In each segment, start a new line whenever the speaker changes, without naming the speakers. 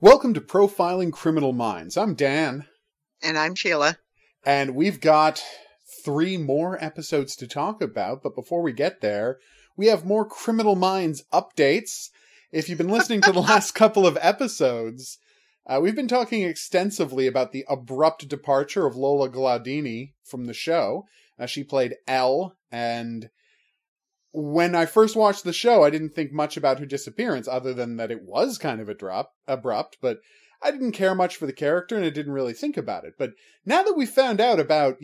Welcome to Profiling Criminal Minds. I'm Dan.
And I'm Sheila.
And we've got 3 more episodes to talk about, but before we get there, we have more Criminal Minds updates. If you've been listening to the last couple of episodes, we've been talking extensively about the abrupt departure of Lola Glaudini from the show. She played Elle, and when I first watched the show, I didn't think much about her disappearance, other than that it was kind of abrupt, but I didn't care much for the character, and I didn't really think about it. But now that we found out about,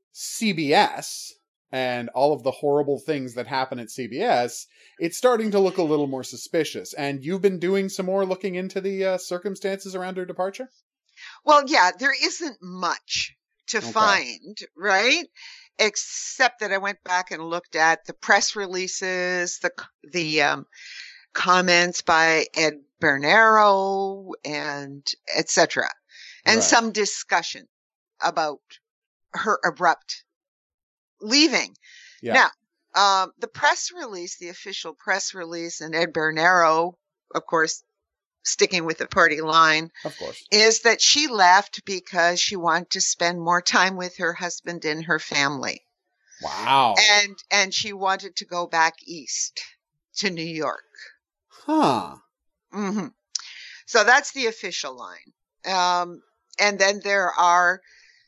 CBS, and all of the horrible things that happen at CBS, it's starting to look a little more suspicious. And you've been doing some more looking into the circumstances around her departure?
Well, yeah, there isn't much to find, right? Except that I went back and looked at the press releases, the comments by Ed Bernero, and etc., and some discussion about her abrupt leaving. Yeah. Now, the press release, the official press release, and Ed Bernero, of course, sticking with the party line,
of course,
is that she left because she wanted to spend more time with her husband and her family.
Wow.
And she wanted to go back east to New York.
Huh.
Mm-hmm. So that's the official line. And then there are,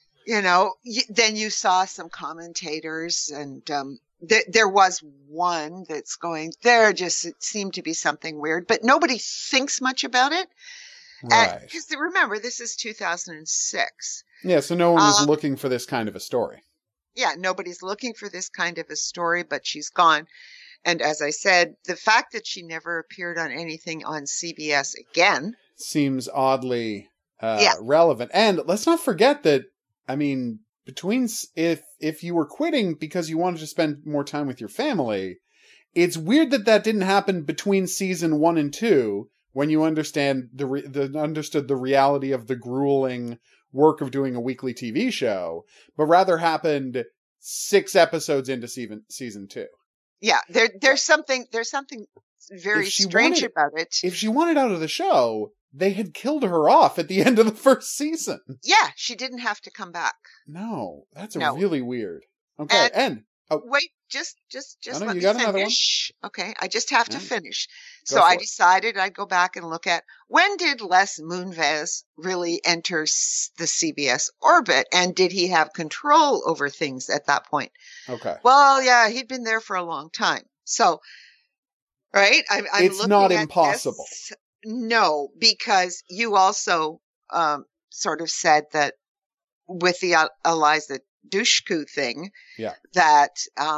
then you saw some commentators, and there was one that's going, it seemed to be something weird, but nobody thinks much about it.
Right.
Because remember, this is 2006.
Yeah, so no one was looking for this kind of a story.
Yeah, nobody's looking for this kind of a story, but she's gone. And as I said, the fact that she never appeared on anything on CBS again
seems oddly relevant. And let's not forget that, between if you were quitting because you wanted to spend more time with your family, it's weird that didn't happen between season 1 and 2 when you understood the reality of the grueling work of doing a weekly TV show, but rather happened 6 episodes into season 2.
Yeah, there's something very strange about it.
If she wanted out of the show, they had killed her off at the end of the first season.
Yeah, she didn't have to come back.
No, that's really weird. Okay, and
wait, just let me finish. Okay, I just have to finish. So I decided I'd go back and look at, when did Les Moonves really enter the CBS orbit, and did he have control over things at that point?
Okay.
Well, yeah, he'd been there for a long time. So, right, I'm
it's
looking
not
at
impossible.
This. No, because you also sort of said that with the Eliza Dushku thing, that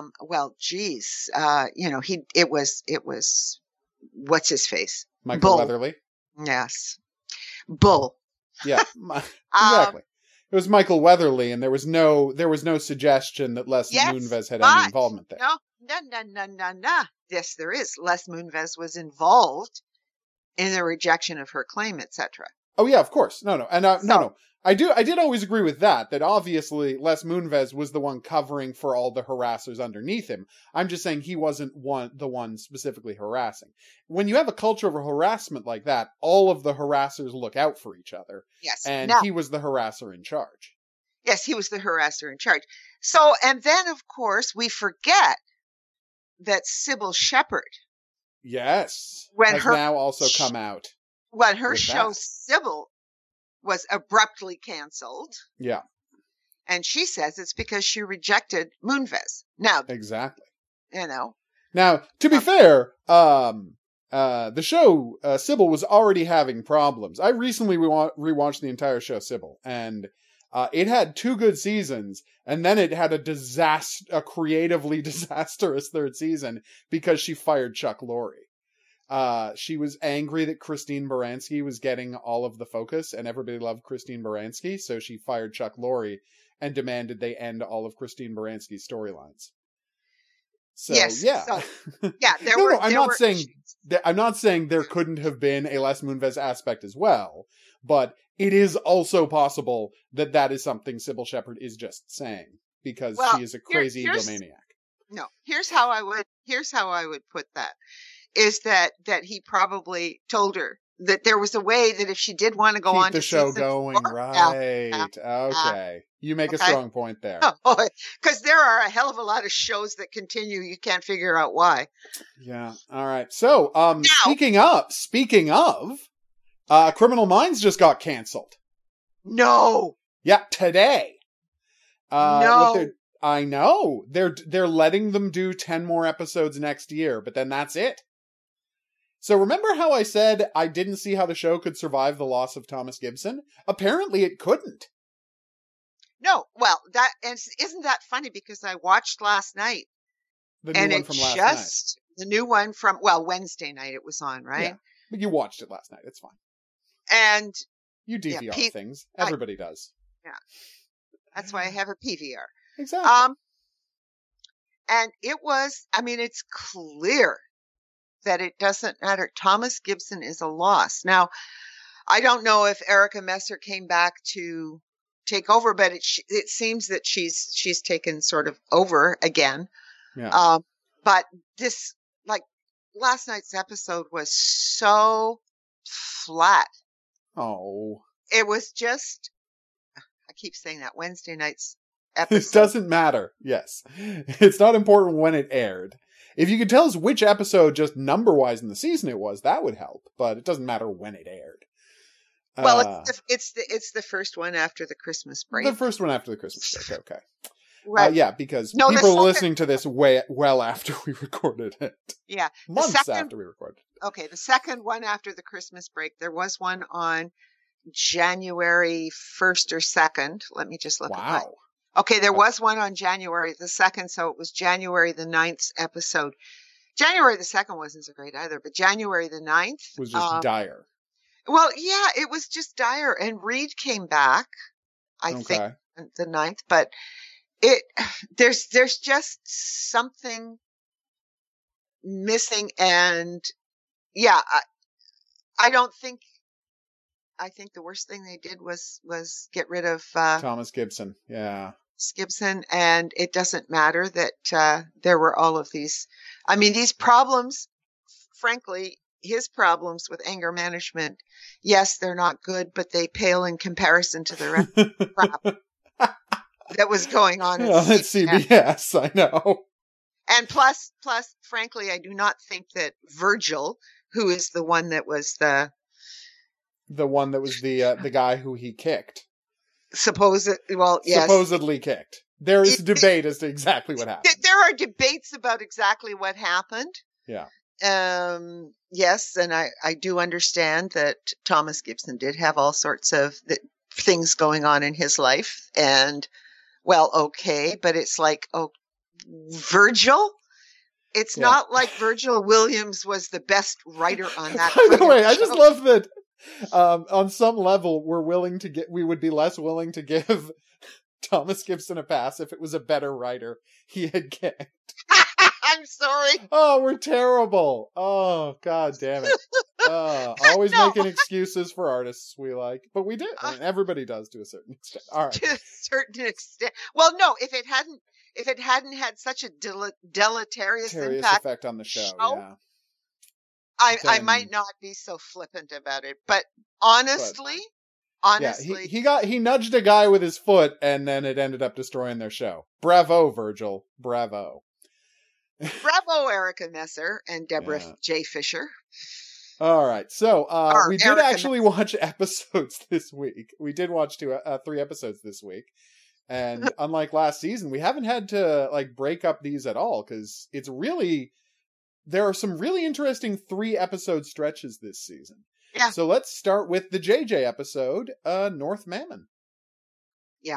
it was what's his face,
Michael
Bull.
Weatherly.
Yes, Bull.
Yeah, exactly. It was Michael Weatherly, and there was no suggestion that Les Moonves had any involvement there.
No. Yes, there is. Les Moonves was involved in the rejection of her claim, etc.
Oh yeah, of course. No. And no. I did always agree with that obviously Les Moonves was the one covering for all the harassers underneath him. I'm just saying he wasn't the one specifically harassing. When you have a culture of harassment like that, all of the harassers look out for each other.
Yes.
And he was the harasser in charge.
Yes, he was the harasser in charge. So, and then of course we forget that Sybil Shepherd,
yes, has now also come out.
When her show Sybil was abruptly canceled.
Yeah.
And she says it's because she rejected Moonves. Now.
Exactly.
Now,
to be fair, the show, Sybil, was already having problems. I recently rewatched the entire show, Sybil, and it had 2 good seasons, and then it had a creatively disastrous 3rd season because she fired Chuck Lorre. She was angry that Christine Baranski was getting all of the focus, and everybody loved Christine Baranski, so she fired Chuck Lorre and demanded they end all of Christine Baranski's storylines. So,
yes.
yeah.
So, yeah,
I'm not saying there couldn't have been a Les Moonves aspect as well, but it is also possible that is something Sybil Shepherd is just saying, because she is a crazy egomaniac.
No, here's how I would put that. Is that he probably told her that there was a way that if she did want to go
Keep
on
the
to
show
season
going,
4,
right? Okay, you make a strong point there.
Because there are a hell of a lot of shows that continue. You can't figure out why.
Yeah. All right. So, speaking of, Criminal Minds just got canceled.
No.
Yeah, today.
No.
I know. They're letting them do 10 more episodes next year, but then that's it. So remember how I said I didn't see how the show could survive the loss of Thomas Gibson? Apparently it couldn't.
No. Well, isn't that funny? Because I watched last night.
The new one from last night.
The new one from, Wednesday night it was on, right?
Yeah. But you watched it last night. It's fine.
And
you DVR things. Everybody does.
Yeah. That's why I have a PVR.
Exactly.
And it was, it's clear that it doesn't matter. Thomas Gibson is a loss. Now, I don't know if Erica Messer came back to take over, but it seems that she's taken sort of over again.
Yeah.
But this, last night's episode was so flat.
Oh.
It was just, I keep saying that, Wednesday night's episode.
It doesn't matter. Yes. It's not important when it aired. If you could tell us which episode, just number-wise in the season it was, that would help. But it doesn't matter when it aired.
Well, it's the first one after the Christmas break.
The first one after the Christmas break, okay.
Right.
Yeah, because people are listening to this well after we recorded it.
Yeah.
Months after we recorded it.
Okay, the second one after the Christmas break, there was one on January 1st or 2nd. Let me just look at that. Okay, there was one on January the 2nd, so it was January the 9th episode. January the 2nd wasn't so great either, but January the 9th
was just dire.
Well, yeah, it was just dire. And Reed came back, I think, the 9th, but there's just something missing. And yeah, I think the worst thing they did was get rid of
Thomas Gibson. Yeah.
Gibson, and it doesn't matter that there were all of these. These problems, frankly, his problems with anger management, yes, they're not good, but they pale in comparison to the rest of the crap that was going on at
CBS. I know.
And plus, frankly, I do not think that Virgil, who is the one that was the
guy who he kicked.
Supposedly
kicked. There is debate as to exactly what happened.
There are debates about exactly what happened.
Yeah.
Yes, and I do understand that Thomas Gibson did have all sorts of things going on in his life, and okay, but it's like, Virgil? It's not like Virgil Williams was the best writer on that.
By the way, I just love that. On some level, we would be less willing to give Thomas Gibson a pass if it was a better writer he had kicked.
I'm sorry.
Oh, we're terrible. Oh, God damn it. Always making excuses for artists we like. But we did. Everybody does to a certain extent. All right.
To a certain extent. Well, no, if it hadn't had such a deleterious
effect on the show, yeah.
I might not be so flippant about it, but honestly,
he nudged a guy with his foot, and then it ended up destroying their show. Bravo, Virgil. Bravo.
Bravo, Erica Messer and Deborah J. Fisher.
All right, so we did actually watch episodes this week. We did watch 3 episodes this week, and unlike last season, we haven't had to break up these at all because it's really. There are some really interesting 3-episode stretches this season.
Yeah.
So let's start with the JJ episode, North Mammon.
Yeah.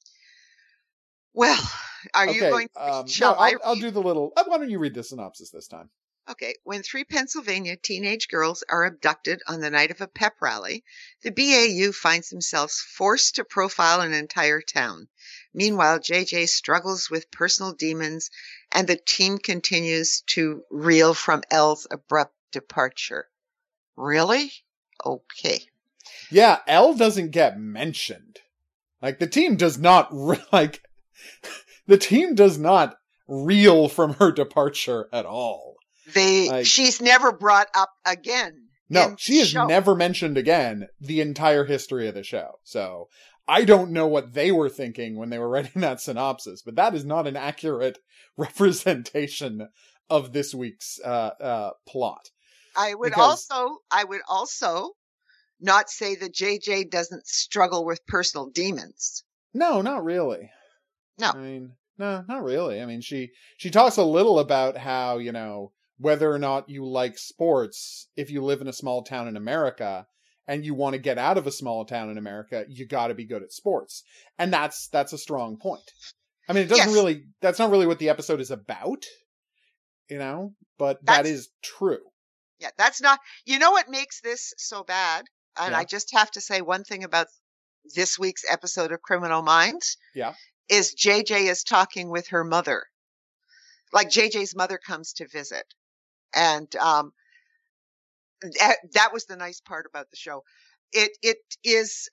Well, are you going to...
I'll do the little... Why don't you read the synopsis this time?
Okay. When 3 Pennsylvania teenage girls are abducted on the night of a pep rally, the BAU finds themselves forced to profile an entire town. Meanwhile, JJ struggles with personal demons, and the team continues to reel from Elle's abrupt departure. Really? Okay.
Yeah, Elle doesn't get mentioned. The team does not, the team does not reel from her departure at all.
She's never brought up again.
No,
in
she is
show.
never mentioned again the entire history of the show. So I don't know what they were thinking when they were writing that synopsis, but that is not an accurate representation of this week's plot.
I would also not say that JJ doesn't struggle with personal demons.
No, not really.
No.
I mean, no, not really. I mean, she talks a little about how, you know, whether or not you like sports, if you live in a small town in America and you want to get out of a small town in America, you got to be good at sports. And that's a strong point. I mean, it doesn't really, that's not really what the episode is about, you know, but that is true.
Yeah, that's not, you know what makes this so bad? And
Yeah.
I just have to say one thing about this week's episode of Criminal Minds.
Yeah.
Is JJ is talking with her mother. Like JJ's mother comes to visit. And that was the nice part about the show. It is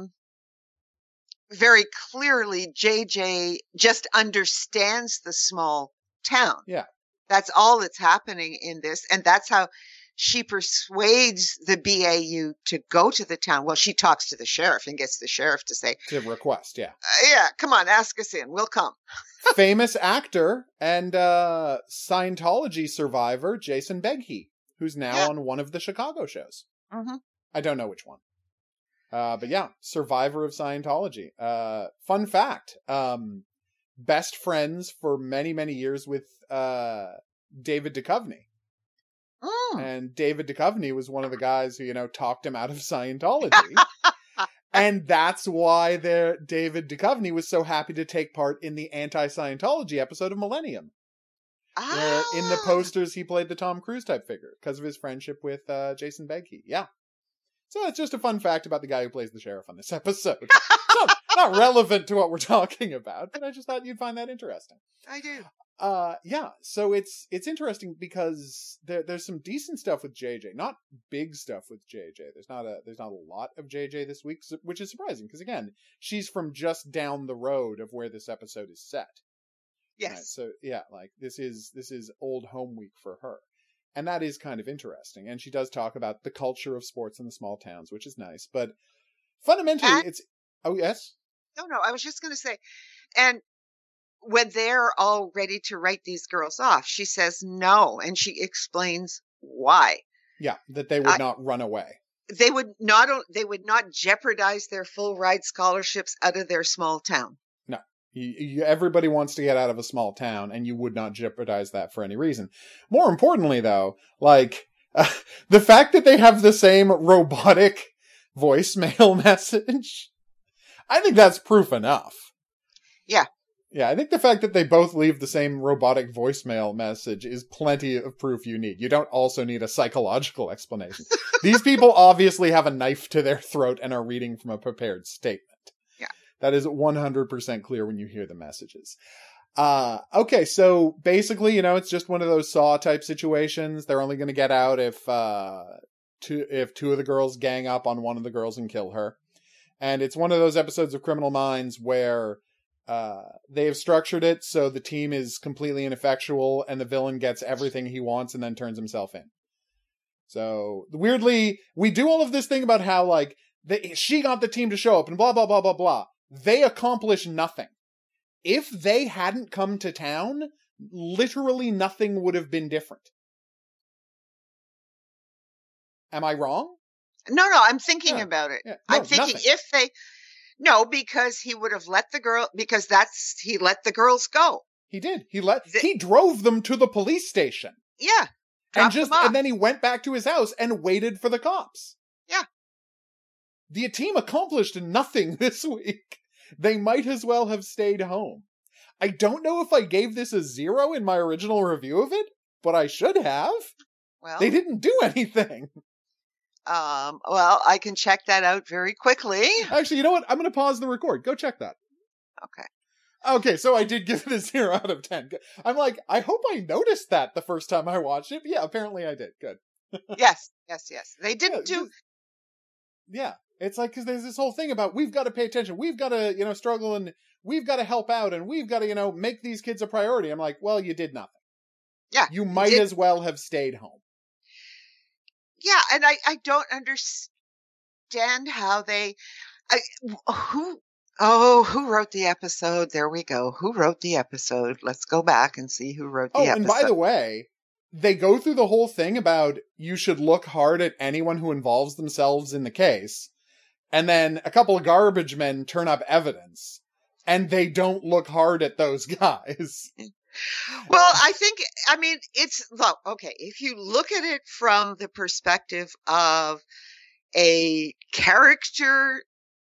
very clearly JJ just understands the small town.
Yeah.
That's all that's happening in this. And that's how she persuades the BAU to go to the town. Well, she talks to the sheriff and gets the sheriff to say,
To request, yeah.
Yeah, come on, ask us in. We'll come.
Famous actor and Scientology survivor Jason Beghe, who's now on one of the Chicago shows.
Mm-hmm.
I don't know which one. But yeah, survivor of Scientology. Fun fact. Best friends for many, many years with David Duchovny.
Mm.
And David Duchovny was one of the guys who, you know, talked him out of Scientology. And that's why David Duchovny was so happy to take part in the anti-Scientology episode of Millennium. Where in the posters he played the Tom Cruise type figure because of his friendship with Jason Beghe. Yeah. So it's just a fun fact about the guy who plays the sheriff on this episode. Not relevant to what we're talking about, but I just thought you'd find that interesting.
I do.
Yeah, so it's interesting because there's some decent stuff with JJ, not big stuff with JJ. There's not a lot of JJ this week, which is surprising because again, she's from just down the road of where this episode is set.
Yes.
Right? So yeah, like this is old home week for her. And that is kind of interesting. And she does talk about the culture of sports in the small towns, which is nice, but fundamentally oh yes.
No, I was just going to say, and when they're all ready to write these girls off, she says no, and she explains why.
Yeah, that they would not run away.
They would not jeopardize their full ride scholarships out of their small town.
No, everybody wants to get out of a small town, and you would not jeopardize that for any reason. More importantly, though, like the fact that they have the same robotic voicemail message, I think that's proof enough.
Yeah.
Yeah, I think the fact that they both leave the same robotic voicemail message is plenty of proof you need. You don't also need a psychological explanation. These people obviously have a knife to their throat and are reading from a prepared statement.
Yeah.
That is 100% clear when you hear the messages. Okay, so basically, you know, it's just one of those Saw type situations. They're only going to get out if two of the girls gang up on one of the girls and kill her. And it's one of those episodes of Criminal Minds where they have structured it so the team is completely ineffectual and the villain gets everything he wants and then turns himself in. So weirdly, we do all of this thing about how like she got the team to show up and blah, blah, blah, blah, blah. They accomplish nothing. If they hadn't come to town, literally nothing would have been different. Am I wrong?
No, I'm thinking about it.
Yeah. No,
I'm thinking
nothing.
No, because he would have let the girl, because he let the girls go.
He did. He drove them to the police station.
Yeah.
And then he went back to his house and waited for the cops.
Yeah.
The team accomplished nothing this week. They might as well have stayed home. I don't know if I gave this a 0 in my original review of it, but I should have.
Well,
they didn't do anything.
Well, I can check that out very quickly.
Actually, you know what? I'm going to pause the record. Go check that. Okay, so I did give it a 0 out of 10. I'm like, I hope I noticed that the first time I watched it. Yeah, apparently I did. Good.
Yes. They didn't do...
Yeah, it's like, because there's this whole thing about we've got to pay attention. We've got to, you know, struggle and we've got to help out and we've got to, you know, make these kids a priority. I'm like, well, you did nothing.
Yeah.
You might as well have stayed home.
Yeah, and I don't understand how who wrote the episode? There we go. Who wrote the episode? Let's go back and see who wrote the
Oh,
episode.
and by the way, they go through the whole thing about you should look hard at anyone who involves themselves in the case. And then a couple of garbage men turn up evidence. And they don't look hard at those guys.
Well, okay, if you look at it from the perspective of a character,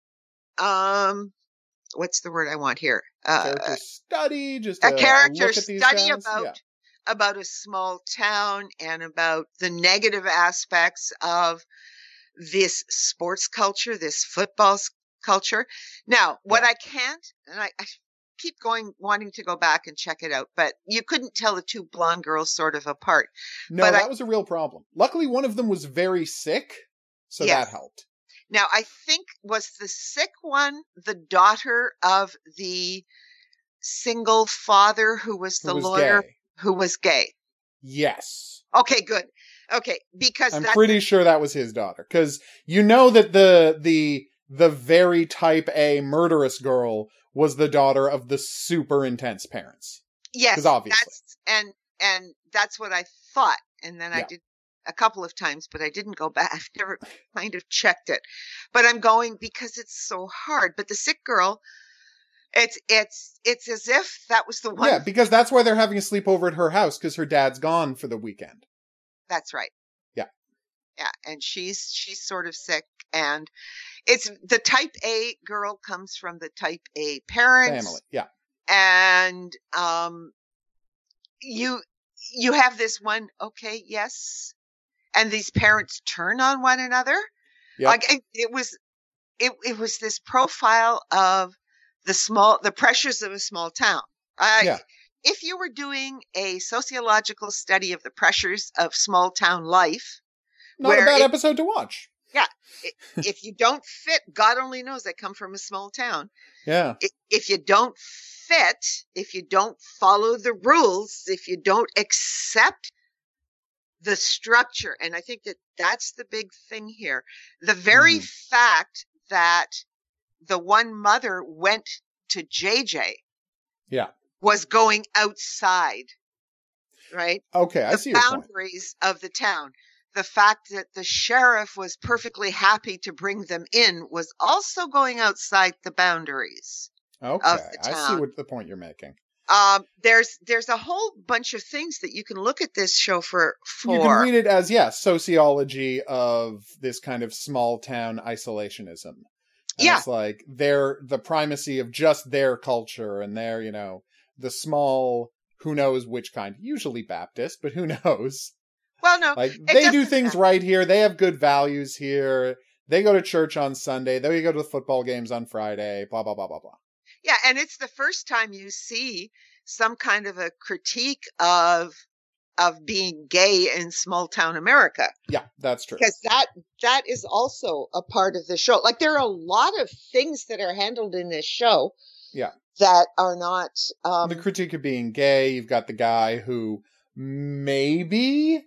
what's the word I want here?
Character study, just
a character
look at these
study
guys.
about a small town and about the negative aspects of this sports culture, this football culture. Now, what I can't, and I keep wanting to go back and check it out, but you couldn't tell the two blonde girls sort of apart.
No,
but
that was a real problem. Luckily, one of them was very sick, so that helped.
Now, I think, was the sick one the daughter of the single father who was the lawyer who was gay?
Yes.
Okay, good. Okay, because
I'm pretty sure that was his daughter, because you know that the very type A murderous girl was the daughter of the super intense parents.
Yes,
because obviously,
and that's what I thought, and then I did a couple of times, but I didn't go back. I've never kind of checked it, but I'm going because it's so hard. But the sick girl, it's as if that was the one.
Yeah, because that's why they're having a sleepover at her house, because her dad's gone for the weekend.
That's right.
Yeah.
Yeah, and she's sort of sick, and it's the type A girl comes from the type A parents.
Family, yeah.
And you have this one, okay, yes. And these parents turn on one another. Yep. Like it was this profile of the pressures of a small town. If you were doing a sociological study of the pressures of small town life,
not a bad episode to watch.
Yeah. If you don't fit, God only knows I come from a small town.
Yeah.
If you don't fit, if you don't follow the rules, if you don't accept the structure, and I think that's the big thing here. The very fact that the one mother went to JJ.
Yeah.
Was going outside, right?
Okay, I see your point.
The boundaries of the town. The fact that the sheriff was perfectly happy to bring them in was also going outside the boundaries of the town.
I see what the point you're making.
There's a whole bunch of things that you can look at this show for.
You can read it as, sociology of this kind of small town isolationism. And it's like the primacy of just their culture and their, the small, who knows which kind, usually Baptist, but who knows?
Well, no.
Like, they do things right here. They have good values here. They go to church on Sunday. They go to the football games on Friday, blah, blah, blah, blah, blah.
Yeah, and it's the first time you see some kind of a critique of being gay in small town America.
Yeah, that's true.
Because that is also a part of the show. Like, there are a lot of things that are handled in this show.
Yeah.
That are not
the critique of being gay. You've got the guy who maybe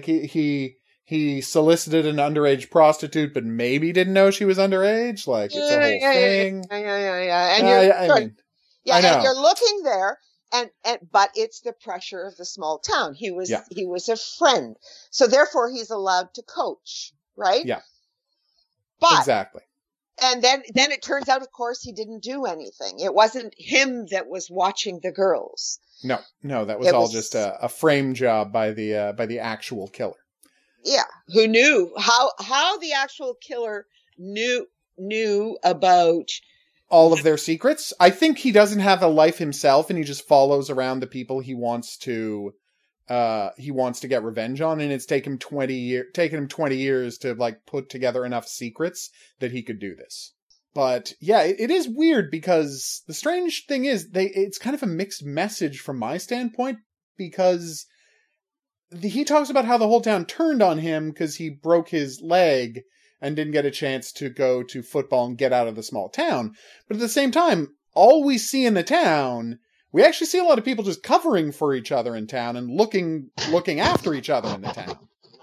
he solicited an underage prostitute, but maybe didn't know she was underage. Like, it's a whole thing.
Yeah. And and you're looking there, but it's the pressure of the small town. He was a friend, so therefore he's allowed to coach, right?
Yeah.
But
exactly.
And then it turns out, of course, he didn't do anything. It wasn't him that was watching the girls.
No, that was just a frame job by the actual killer.
Yeah, who knew how the actual killer knew about
all of their secrets. I think he doesn't have a life himself, and he just follows around the people he wants to get revenge on, and it's taken him 20 years to like put together enough secrets that he could do this. But yeah, it is weird because the strange thing is it's kind of a mixed message from my standpoint, because he talks about how the whole town turned on him because he broke his leg and didn't get a chance to go to football and get out of the small town. But at the same time, all we see in the town, we actually see a lot of people just covering for each other in town and looking after each other in the town.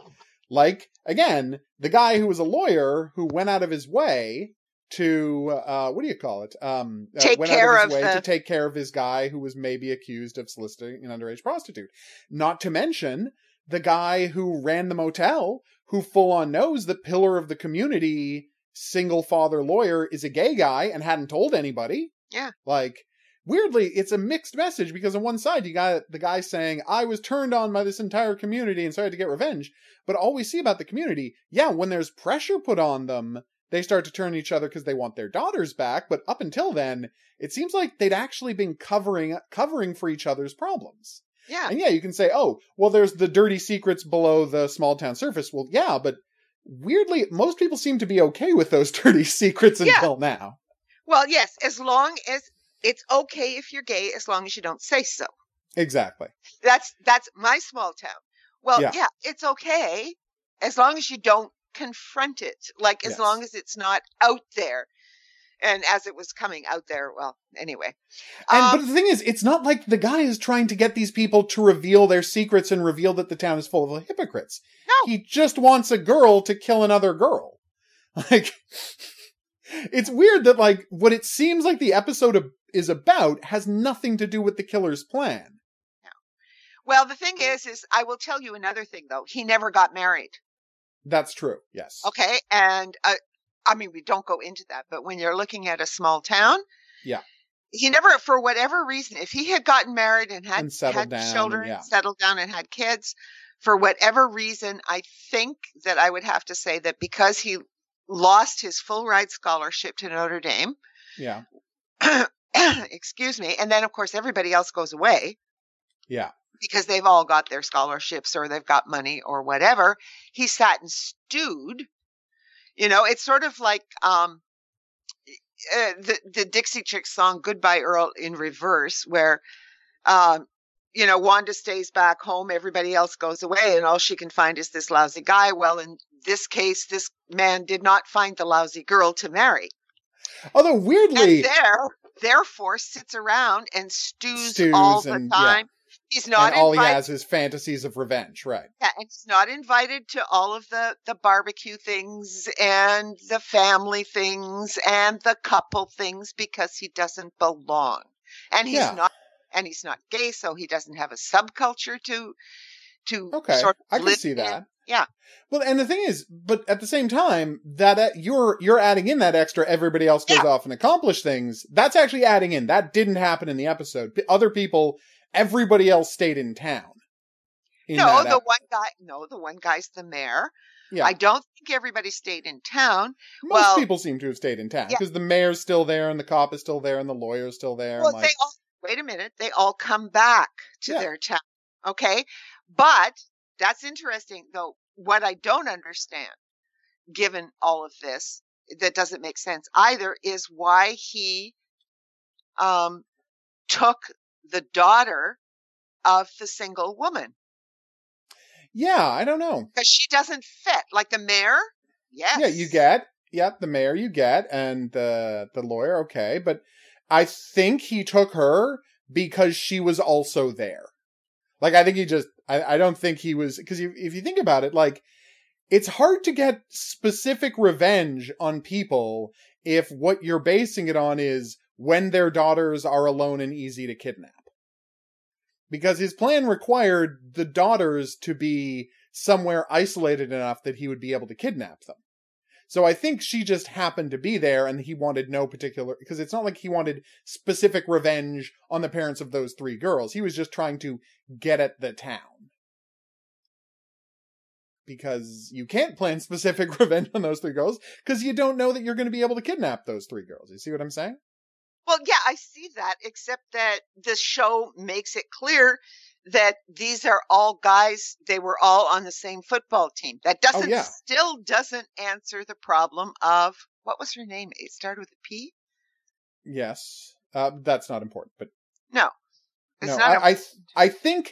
Like, again, the guy who was a lawyer who went out of his way to, what do you call it?
Take
went out
care
of his
of
way
the-
to take care of his guy who was maybe accused of soliciting an underage prostitute. Not to mention the guy who ran the motel, who full on knows the pillar of the community, single father lawyer, is a gay guy and hadn't told anybody.
Yeah.
Like, weirdly, it's a mixed message because on one side you got the guy saying, I was turned on by this entire community and so I had to get revenge. But all we see about the community, yeah, when there's pressure put on them, they start to turn each other because they want their daughters back. But up until then, it seems like they'd actually been covering for each other's problems.
Yeah.
And yeah, you can say, oh, well, there's the dirty secrets below the small town surface. Well, yeah, but weirdly, most people seem to be okay with those dirty secrets until now.
Well, yes, as long as it's okay if you're gay, as long as you don't say so.
Exactly.
That's my small town. Well, yeah, it's okay as long as you don't confront it. Like, as long as it's not out there. And as it was coming out there, well, anyway.
But the thing is, it's not like the guy is trying to get these people to reveal their secrets and reveal that the town is full of hypocrites.
No.
He just wants a girl to kill another girl. Like, it's weird that, like, what it seems like the episode is about has nothing to do with the killer's plan.
No. Well, the thing is I will tell you another thing, though. He never got married.
That's true, yes.
Okay, and I mean, we don't go into that, but when you're looking at a small town, he never, for whatever reason, if he had gotten married and had children, settled down and had kids, for whatever reason, I think that I would have to say that because he lost his full ride scholarship to Notre Dame, excuse me, and then of course everybody else goes away, because they've all got their scholarships or they've got money or whatever. He sat and stewed. You know, it's sort of like the Dixie Chicks song "Goodbye Earl" in reverse, where you know, Wanda stays back home, everybody else goes away, and all she can find is this lousy guy. Well, in this case, this man did not find the lousy girl to marry.
Although weirdly,
and therefore sits around and stews all the time. He's not
and all he has is fantasies of revenge, right?
Yeah, and he's not invited to all of the barbecue things and the family things and the couple things because he doesn't belong. And he's not gay, so he doesn't have a subculture to sort of
I can see that.
Yeah.
Well, and the thing is, but at the same time, that you're adding in that extra everybody else goes off and accomplish things. That's actually adding in. That didn't happen in the episode. Other people, everybody else stayed in town.
The one guy's the mayor. Yeah. I don't think everybody stayed in town.
Most people seem to have stayed in town because the mayor's still there and the cop is still there and the lawyer's still there.
Well, wait a minute. They all come back to their town. Okay. But that's interesting, though. What I don't understand, given all of this, that doesn't make sense either, is why he took the daughter of the single woman.
Yeah, I don't know.
Because she doesn't fit. Like the mayor, yes.
Yeah, you get. Yeah, the mayor you get, and the lawyer, okay. But I think he took her because she was also there. Like, I think he just, I don't think he was, because if you think about it, like, it's hard to get specific revenge on people if what you're basing it on is when their daughters are alone and easy to kidnap. Because his plan required the daughters to be somewhere isolated enough that he would be able to kidnap them. So I think she just happened to be there and he wanted no particular, because it's not like he wanted specific revenge on the parents of those three girls. He was just trying to get at the town. Because you can't plan specific revenge on those three girls because you don't know that you're going to be able to kidnap those three girls. You see what I'm saying?
Well, yeah, I see that, except that the show makes it clear that these are all guys, they were all on the same football team. That still doesn't answer the problem of, what was her name? It started with a P?
Yes. That's not important, but.
No.
I think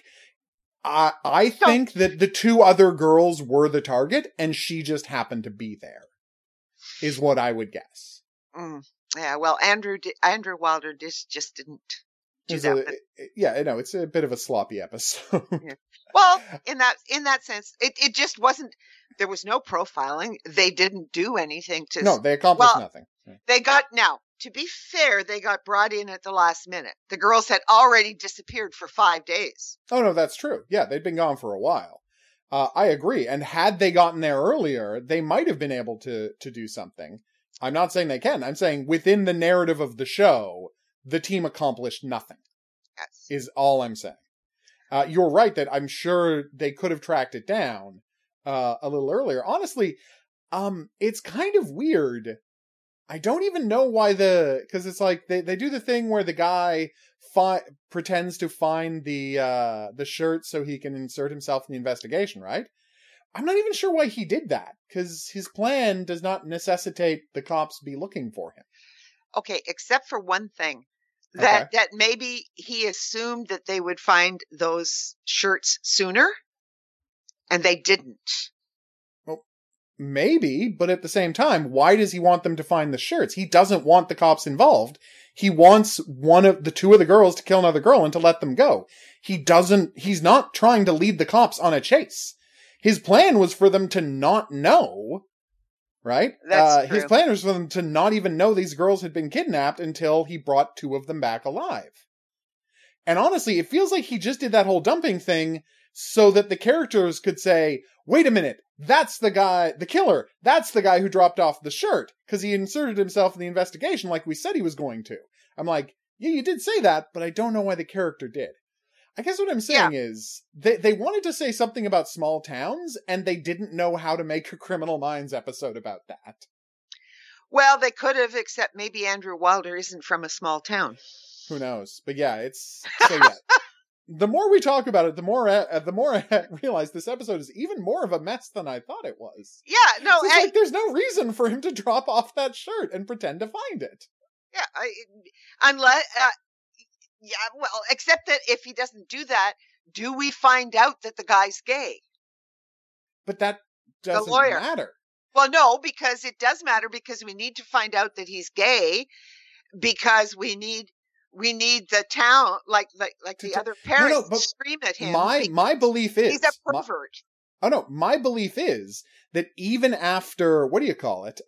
that the two other girls were the target and she just happened to be there, is what I would guess.
Yeah, well, Andrew Wilder just didn't do that.
It's a bit of a sloppy episode.
Yeah. Well, in that sense, it just wasn't There was no profiling. They didn't do anything to.
No, they accomplished nothing.
They got, now, to be fair, they got brought in at the last minute. The girls had already disappeared for 5 days.
Oh, no, that's true. Yeah, they'd been gone for a while. I agree. And had they gotten there earlier, they might have been able to do something. I'm not saying they can. I'm saying within the narrative of the show, the team accomplished nothing.
Yes.
Is all I'm saying. You're right that I'm sure they could have tracked it down a little earlier. Honestly, it's kind of weird. I don't even know why because it's like they do the thing where the guy pretends to find the shirt so he can insert himself in the investigation, right? I'm not even sure why he did that, because his plan does not necessitate the cops be looking for him.
Okay, except for one thing. That maybe he assumed that they would find those shirts sooner, and they didn't.
Well, maybe, but at the same time, why does he want them to find the shirts? He doesn't want the cops involved. He wants two of the girls to kill another girl and to let them go. He's not trying to lead the cops on a chase. His plan was for them to not know, right?
That's true.
His plan was for them to not even know these girls had been kidnapped until he brought 2 of them back alive. And honestly, it feels like he just did that whole dumping thing so that the characters could say, wait a minute, that's the guy, the killer, that's the guy who dropped off the shirt, because he inserted himself in the investigation like we said he was going to. I'm like, yeah, you did say that, but I don't know why the character did. I guess what I'm saying is, they wanted to say something about small towns, and they didn't know how to make a Criminal Minds episode about that.
Well, they could have, except maybe Andrew Wilder isn't from a small town.
Who knows? But yeah, so yeah. The more we talk about it, the more I realize this episode is even more of a mess than I thought it was.
Yeah, no.
It's like there's no reason for him to drop off that shirt and pretend to find it.
Yeah, unless... yeah, well, except that if he doesn't do that, do we find out that the guy's gay?
But that doesn't matter.
Well, no, because it does matter, because we need to find out that he's gay, because we need the town, like the other parents, to scream at him.
My belief is
he's a pervert.
My belief is that even after, what do you call it?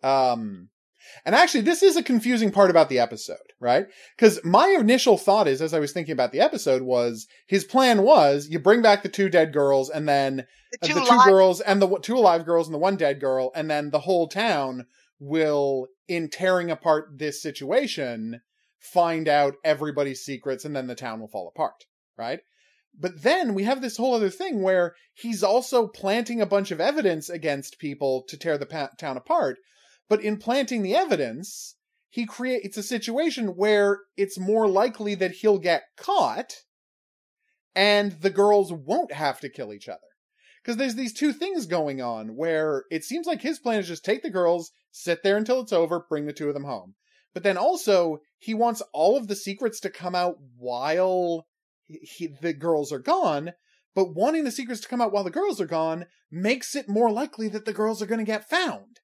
And actually, this is a confusing part about the episode, right? Because my initial thought is, as I was thinking about the episode, was his plan was you bring back the 2 dead girls, and then the 2 girls and the 2 alive girls and the 1 dead girl, and then the whole town will, in tearing apart this situation, find out everybody's secrets, and then the town will fall apart, right? But then we have this whole other thing where he's also planting a bunch of evidence against people to tear the town apart. But in planting the evidence, he creates a situation where it's more likely that he'll get caught and the girls won't have to kill each other. Because there's these 2 things going on where it seems like his plan is just take the girls, sit there until it's over, bring the 2 of them home. But then also, he wants all of the secrets to come out while the girls are gone. But wanting the secrets to come out while the girls are gone makes it more likely that the girls are going to get found.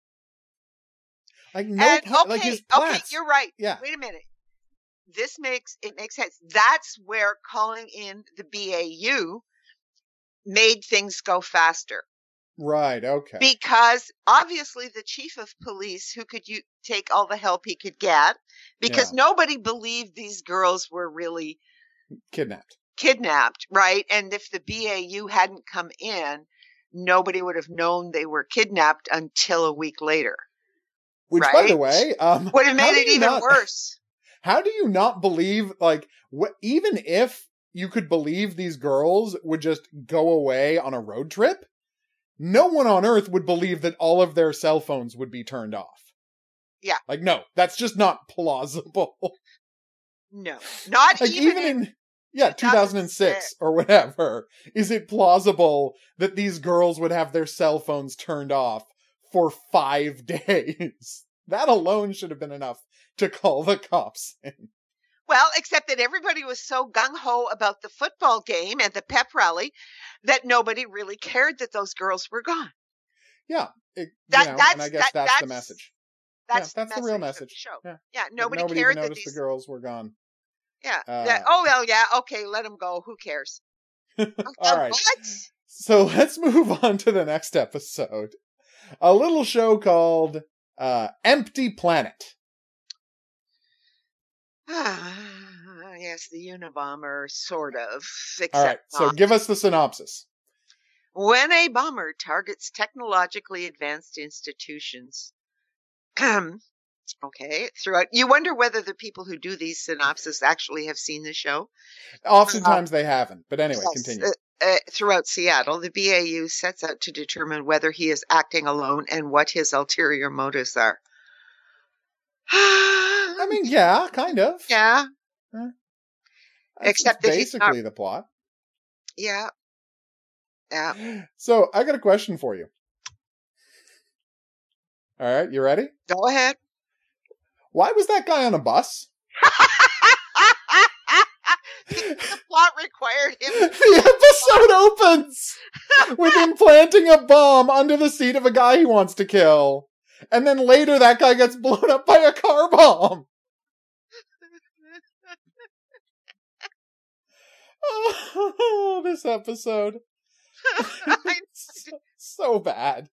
Like
okay, you're right.
Yeah.
Wait a minute. It makes sense. That's where calling in the BAU made things go faster.
Right, okay.
Because obviously the chief of police, who could take all the help he could get, because nobody believed these girls were really kidnapped, right? And if the BAU hadn't come in, nobody would have known they were kidnapped until a week later.
Which, by the way,
would have made it even worse.
How do you not believe, like, even if you could believe these girls would just go away on a road trip, no one on Earth would believe that all of their cell phones would be turned off.
Yeah.
Like, no, that's just not plausible.
No, not
like, even in 2006 or whatever, is it plausible that these girls would have their cell phones turned off for 5 days? That alone should have been enough to call the cops in.
Well, except that everybody was so gung-ho about the football game and the pep rally that nobody really cared that those girls were gone.
Yeah. And I guess that's the message. That's the real message.
Show. Yeah, nobody cared that
the girls were gone.
Yeah. Oh, well, yeah. Okay, let them go. Who cares?
All right.
What?
So let's move on to the next episode. A little show called Empty Planet.
Yes, the Unabomber, sort of. Except
All right, so
not.
give us the synopsis.
When a bomber targets technologically advanced institutions, okay, throughout, you wonder whether the people who do these synopses actually have seen the show.
Oftentimes they haven't, but anyway,
Yes,
continue.
Throughout Seattle, the BAU sets out to determine whether he is acting alone and what his ulterior motives are.
I mean, yeah, kind of.
Yeah. Except that
basically the plot.
Yeah. Yeah.
So I got a question for you. All right, you ready?
Go ahead.
Why was that guy on a bus?
The plot required him.
The episode opens with him planting a bomb under the seat of a guy he wants to kill. And then later that guy gets blown up by a car bomb. Oh, this episode. So bad.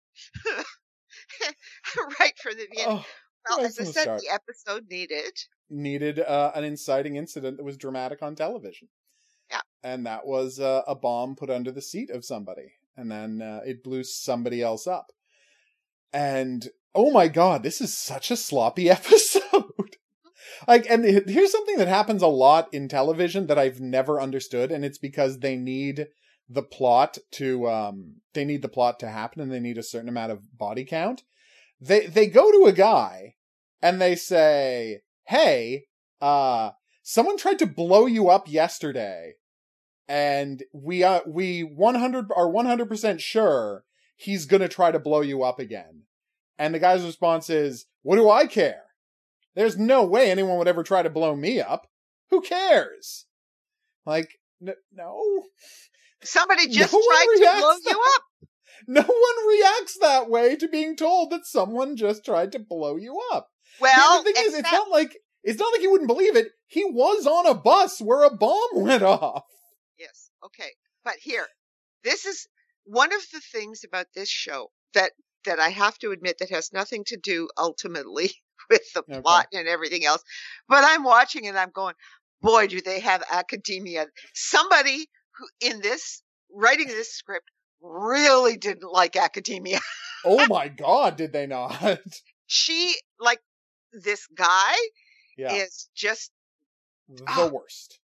Right from the beginning. Well,
right
as I
from the
said,
start.
the episode needed
an inciting incident that was dramatic on television.
Yeah.
And that was a bomb put under the seat of somebody. And then it blew somebody else up. And, oh my god, this is such a sloppy episode. And here's something that happens a lot in television that I've never understood, and it's because they need the plot to happen, and they need a certain amount of body count. They go to a guy and they say, "Hey, someone tried to blow you up yesterday, and we 100% sure he's gonna try to blow you up again." And the guy's response is, "What do I care? There's no way anyone would ever try to blow me up. Who cares?" Like, no.
Somebody just tried to blow you up.
No one reacts that way to being told that someone just tried to blow you up.
Well,
the thing is, it's not like he wouldn't believe it. He was on a bus where a bomb went off.
Yes. Okay. But here, this is one of the things about this show that I have to admit that has nothing to do ultimately with the plot and everything else. But I'm watching and I'm going, boy, do they have academia. Somebody who in this writing this script really didn't like academia.
Oh my god, did they not?
She, like, this guy is just
the worst.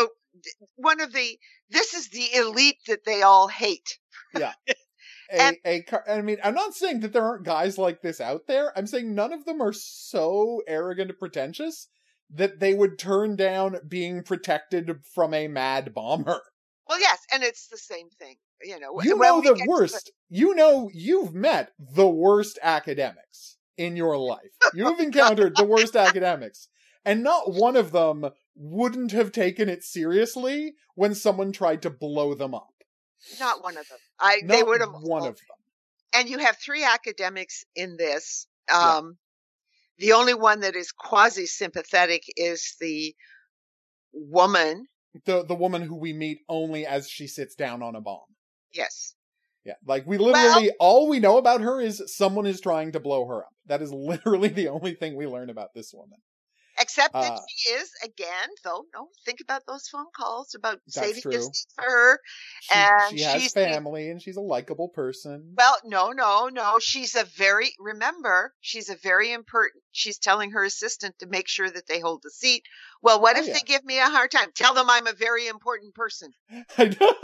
This is the elite that they all hate.
Yeah. I mean, I'm not saying that there aren't guys like this out there. I'm saying none of them are so arrogant and pretentious that they would turn down being protected from a mad bomber.
Well, yes, and it's the same thing. You know
the worst. You've met the worst academics in your life. You've encountered the worst academics. And not one of them wouldn't have taken it seriously when someone tried to blow them up.
Not one of them. They would have
one of them.
And you have three academics in this. The only one that is quasi-sympathetic is the woman. The
woman who we meet only as she sits down on a bomb.
Yes.
Yeah, like we literally, all we know about her is someone is trying to blow her up. That is literally the only thing we learn about this woman.
Except that she is, again, think about those phone calls about saving his seat for her.
She has family and she's a likable person.
Well, no. She's a very important, she's telling her assistant to make sure that they hold the seat. Well, what if they give me a hard time? Tell them I'm a very important person.
I know.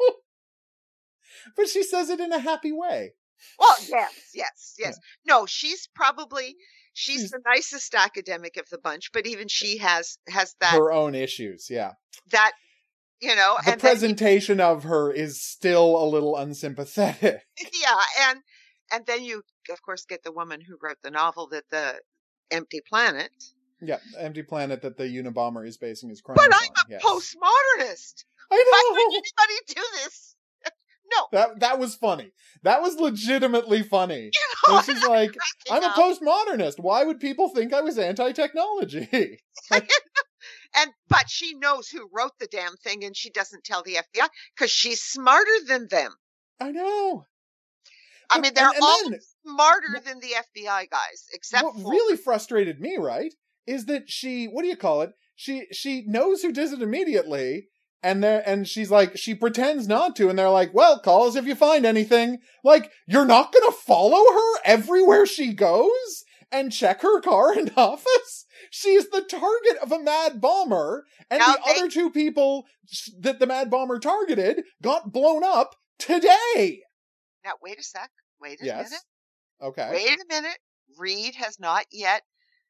But she says it in a happy way.
Well, yes. Yeah. No, she's the nicest academic of the bunch, but even she has that
her own issues. Yeah.
That,
the presentation of her is still a little unsympathetic.
Yeah. And then you, of course, get the woman who wrote the novel that the Empty Planet.
Yeah. Empty Planet that the Unabomber is basing his crimes
on. But
I'm
a postmodernist.
I know.
Why would anybody do this? No.
That was funny. That was legitimately funny. And she's like, I'm a postmodernist. Why would people think I was anti-technology?
But she knows who wrote the damn thing, and she doesn't tell the FBI because she's smarter than them.
I know.
I mean, they're all smarter than the FBI guys, except
what really frustrated me, right, is that she, what do you call it? She knows who does it immediately, and she's like, she pretends not to, and they're like, well, call us if you find anything. Like, you're not gonna follow her everywhere she goes and check her car and office? She's the target of a mad bomber, and other two people that the mad bomber targeted got blown up today.
Now, wait a sec. Wait a minute.
Okay.
Wait a minute. Reed has not yet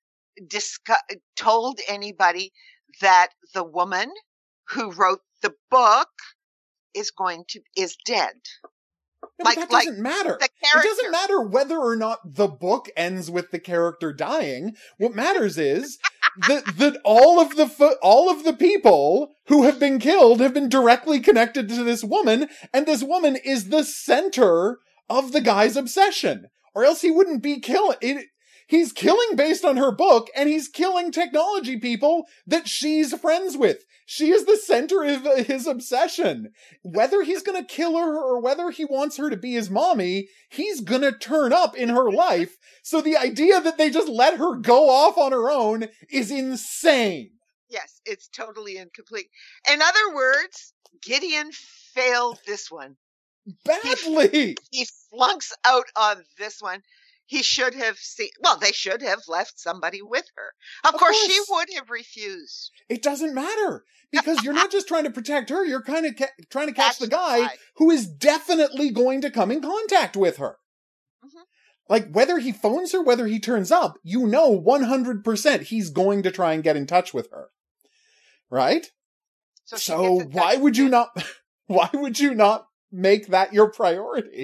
told anybody that the woman who wrote the book is dead.
No, but that doesn't matter. It doesn't matter whether or not the book ends with the character dying. What matters is that all of the people who have been killed have been directly connected to this woman, and this woman is the center of the guy's obsession. Or else he wouldn't be killing. He's killing based on her book, and he's killing technology people that she's friends with. She is the center of his obsession. Whether he's gonna kill her or whether he wants her to be his mommy, he's gonna turn up in her life. So the idea that they just let her go off on her own is insane.
Yes, it's totally incomplete. In other words, Gideon failed this one.
Badly.
He flunks out on this one. He should have they should have left somebody with her. Of course, she would have refused.
It doesn't matter, because you're not just trying to protect her, you're kind of trying to catch the guy who is definitely going to come in contact with her. Mm-hmm. Like, whether he phones her, whether he turns up, 100% he's going to try and get in touch with her. Right? So why would you not make that your priority?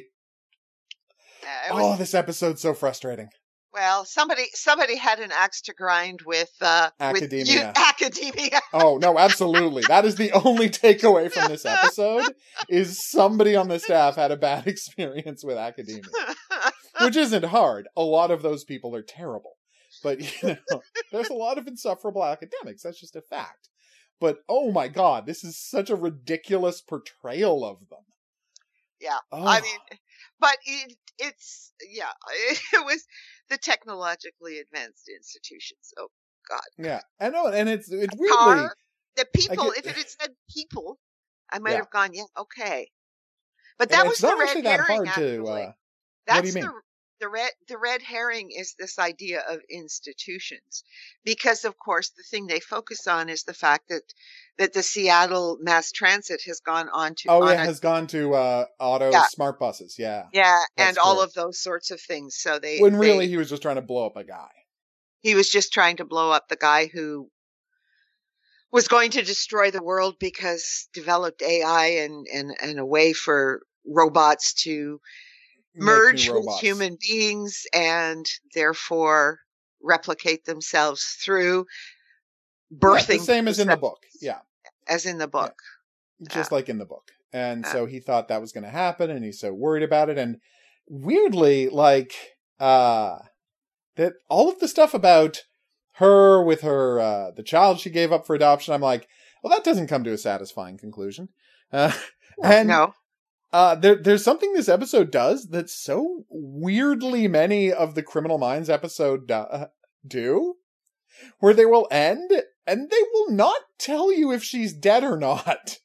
This episode's so frustrating.
Well, somebody had an axe to grind with
academia.
Academia.
Oh, no, absolutely. That is the only takeaway from this episode, is somebody on the staff had a bad experience with academia. Which isn't hard. A lot of those people are terrible. But, there's a lot of insufferable academics. That's just a fact. But, oh my God, this is such a ridiculous portrayal of them.
Yeah. Oh. I mean, but it was the technologically advanced institutions. Oh God.
Yeah, I know, and it's weirdly
the people. If it had said people, I might have gone, yeah, okay. But that was the red herring. Actually, what do you mean? The red herring is this idea of institutions, because of course the thing they focus on is the fact that the Seattle mass transit has gone on to
has gone to auto smart buses, and
all of those sorts of things. So he
was just trying to blow up a guy.
He was just trying to blow up the guy who was going to destroy the world, because developed AI and a way for robots to merge with human beings and therefore replicate themselves through birthing.
The same as in the book. Yeah.
As in the book.
Yeah. Just like in the book. And so he thought that was going to happen, and he's so worried about it. And weirdly, that all of the stuff about her with her, the child she gave up for adoption, I'm like, well, that doesn't come to a satisfying conclusion.
No.
There's something this episode does that so weirdly many of the Criminal Minds episode do, where they will end and they will not tell you if she's dead or not.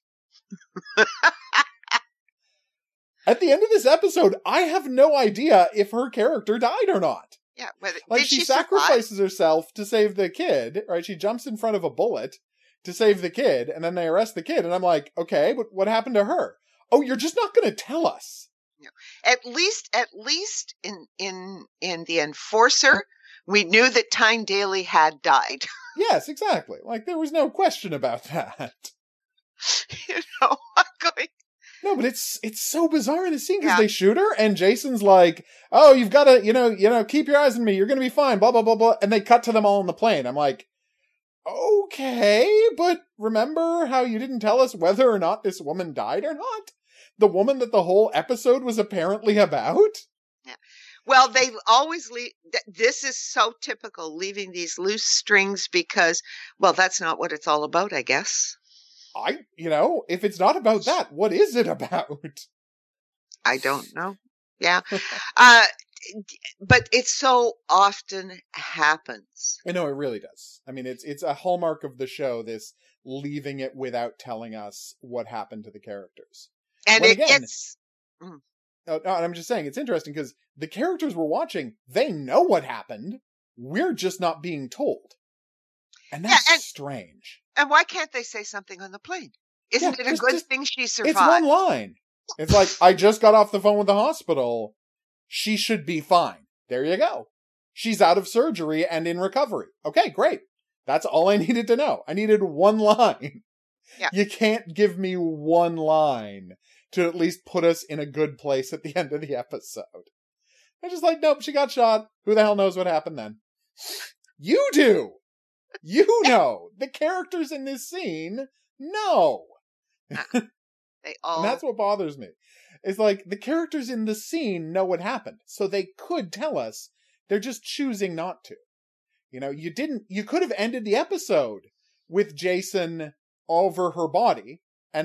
At the end of this episode, I have no idea if her character died or not.
Yeah, but
like, she sacrifices herself to save the kid, right? She jumps in front of a bullet to save the kid, and then they arrest the kid, and I'm like, okay, but what happened to her? Oh, you're just not going to tell us.
No. At least in the Enforcer, we knew that Tyne Daly had died.
Yes, exactly. Like, there was no question about that.
I'm going.
No, but it's so bizarre in the scene, because they shoot her, and Jason's like, oh, you've got to, keep your eyes on me. You're going to be fine, blah, blah, blah, blah. And they cut to them all on the plane. I'm like, okay, but remember how you didn't tell us whether or not this woman died or not? The woman that the whole episode was apparently about?
Yeah. Well, they always leave. This is so typical, leaving these loose strings because, well, that's not what it's all about, I guess.
If it's not about that, what is it about?
I don't know. Yeah. Uh, but it so often happens.
I know it really does. I mean, it's a hallmark of the show, this leaving it without telling us what happened to the characters.
And it's...
No, I'm just saying, it's interesting because the characters we're watching, they know what happened. We're just not being told. And that's strange.
And why can't they say something on the plane? Isn't it a good thing she survived?
It's one line. It's like, I just got off the phone with the hospital. She should be fine. There you go. She's out of surgery and in recovery. Okay, great. That's all I needed to know. I needed one line.
Yeah.
You can't give me one line to at least put us in a good place at the end of the episode. They're just like, nope, she got shot. Who the hell knows what happened then? You do! You know! The characters in this scene know!
They all...
And that's what bothers me. It's like, the characters in the scene know what happened, so they could tell us. They're just choosing not to. You could have ended the episode with Jason over her body, and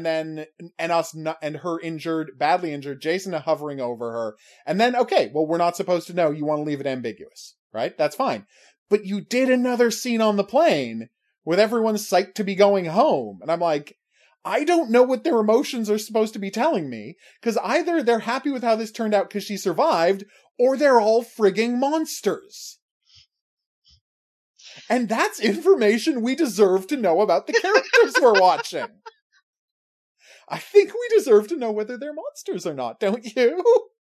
her badly injured, Jason hovering over her. And then, okay, well, we're not supposed to know. You want to leave it ambiguous, right? That's fine. But you did another scene on the plane with everyone psyched to be going home. And I'm like, I don't know what their emotions are supposed to be telling me, because either they're happy with how this turned out because she survived, or they're all frigging monsters. And that's information we deserve to know about the characters we're watching. I think we deserve to know whether they're monsters or not, don't you?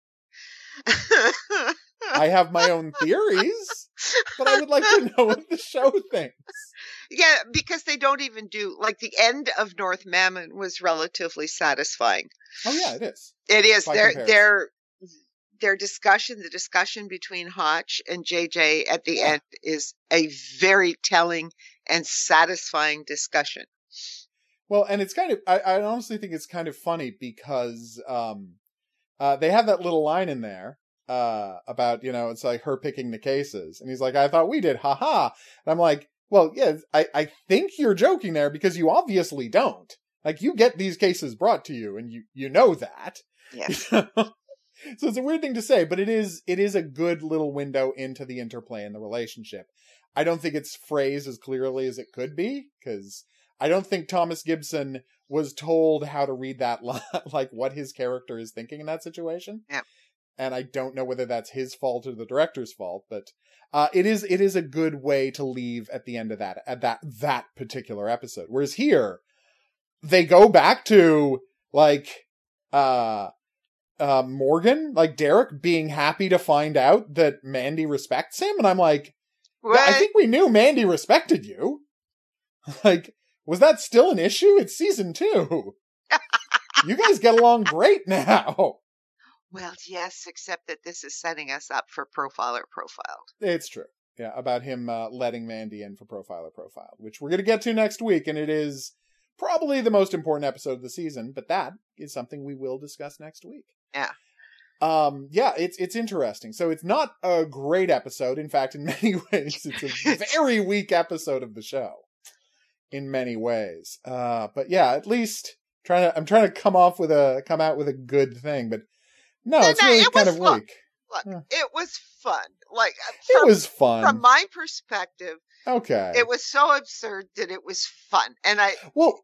I have my own theories, but I would like to know what the show thinks.
Yeah, because they don't even do, like, the end of North Mammon was relatively satisfying.
Oh yeah, it is.
It is. Their discussion, the discussion between Hotch and JJ at the end is a very telling and satisfying discussion.
Well, and it's kind of, I honestly think it's kind of funny because they have that little line in there about, it's like her picking the cases. And he's like, I thought we did, haha. And I'm like, well, yeah, I think you're joking there because you obviously don't. Like, you get these cases brought to you and you know that.
Yes.
So it's a weird thing to say, but it is a good little window into the interplay in the relationship. I don't think it's phrased as clearly as it could be, because I don't think Thomas Gibson was told how to read that line, like what his character is thinking in that situation.
Yeah.
And I don't know whether that's his fault or the director's fault, but it is a good way to leave at the end of that particular episode. Whereas here, they go back to like Morgan, like Derek, being happy to find out that Mandy respects him, and I'm like,
What?
I think we knew Mandy respected you. Like, was that still an issue? It's season 2. You guys get along great now.
Well, yes, except that this is setting us up for Profiler Profiled.
It's true. Yeah, about him letting Mandy in for Profiler Profiled, which we're going to get to next week, and it is probably the most important episode of the season, but that is something we will discuss next week.
Yeah.
Yeah, it's interesting. So it's not a great episode. In fact, in many ways, it's a very weak episode of the show. In many ways. But yeah, at least I'm trying to come out with a good thing, but no, it's really kind of weak.
Look, it was fun. Like,
it was fun.
From my perspective,
okay.
It was so absurd that it was fun. And I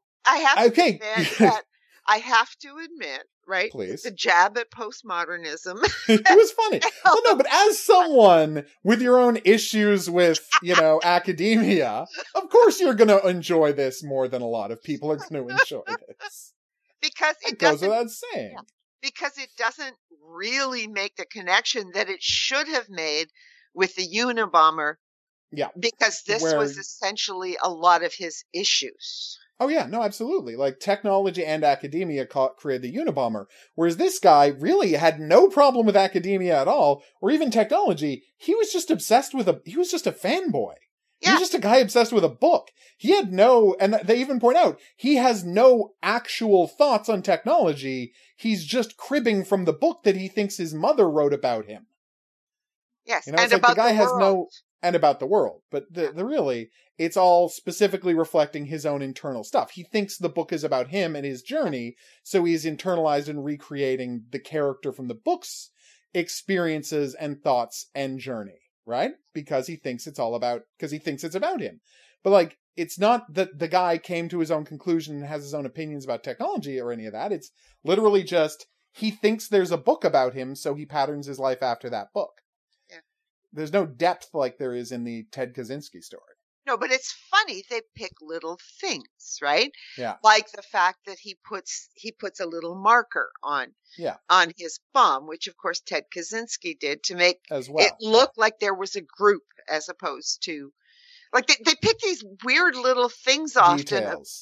have to admit, right?
Please.
The jab at postmodernism.
It was funny. Well, no, but as someone with your own issues with, academia, of course you're going to enjoy this more than a lot of people are going to enjoy this.
Because
it goes without saying.
Yeah, because it doesn't really make the connection that it should have made with the Unabomber.
Yeah.
Because this was essentially a lot of his issues.
Oh yeah, no, absolutely. Like, technology and academia created the Unabomber, whereas this guy really had no problem with academia at all, or even technology. He was just obsessed with he was just a fanboy. Yeah. He was just a guy obsessed with a book. He had and they even point out, he has no actual thoughts on technology. He's just cribbing from the book that he thinks his mother wrote about him.
Yes,
You know, it's
and
like the
about
guy
the
has
world.
no, and about the world, but the really, it's all specifically reflecting his own internal stuff. He thinks the book is about him and his journey, so he's internalized and recreating the character from the book's experiences and thoughts and journey, right? Because he thinks it's about him. But like, it's not that the guy came to his own conclusion and has his own opinions about technology or any of that. It's literally just, he thinks there's a book about him, so he patterns his life after that book. There's no depth like there is in the Ted Kaczynski story.
No, but it's funny. They pick little things, right?
Yeah.
Like the fact that he puts a little marker on his bomb, which of course Ted Kaczynski did to make
as well
it look like there was a group as opposed to like they pick these weird little things
details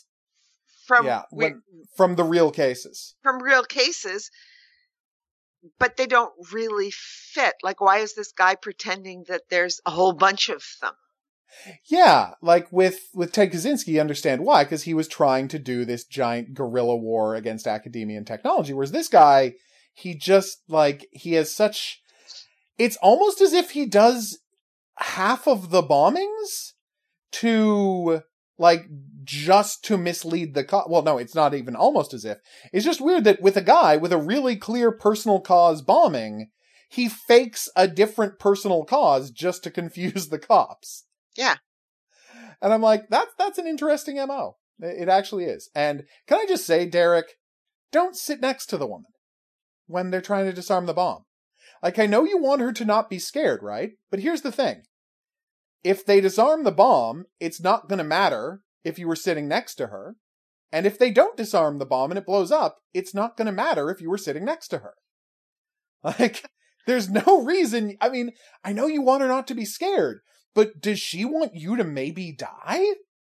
from the real cases.
From real cases. But they don't really fit. Like, why is this guy pretending that there's a whole bunch of them?
Yeah, like with Ted Kaczynski, you understand why, because he was trying to do this giant guerrilla war against academia and technology, whereas this guy, he just, like, he has such... It's almost as if he does half of the bombings to, like, just to mislead the well, no, it's not even almost as if. It's just weird that with a guy with a really clear personal cause bombing, he fakes a different personal cause just to confuse the cops.
Yeah.
And I'm like, that's an interesting MO. It actually is. And can I just say, Derek, don't sit next to the woman when they're trying to disarm the bomb. Like, I know you want her to not be scared, right? But here's the thing. If they disarm the bomb, it's not going to matter if you were sitting next to her. And if they don't disarm the bomb and it blows up, it's not going to matter if you were sitting next to her. Like, there's no reason. I mean, I know you want her not to be scared, but does she want you to maybe die?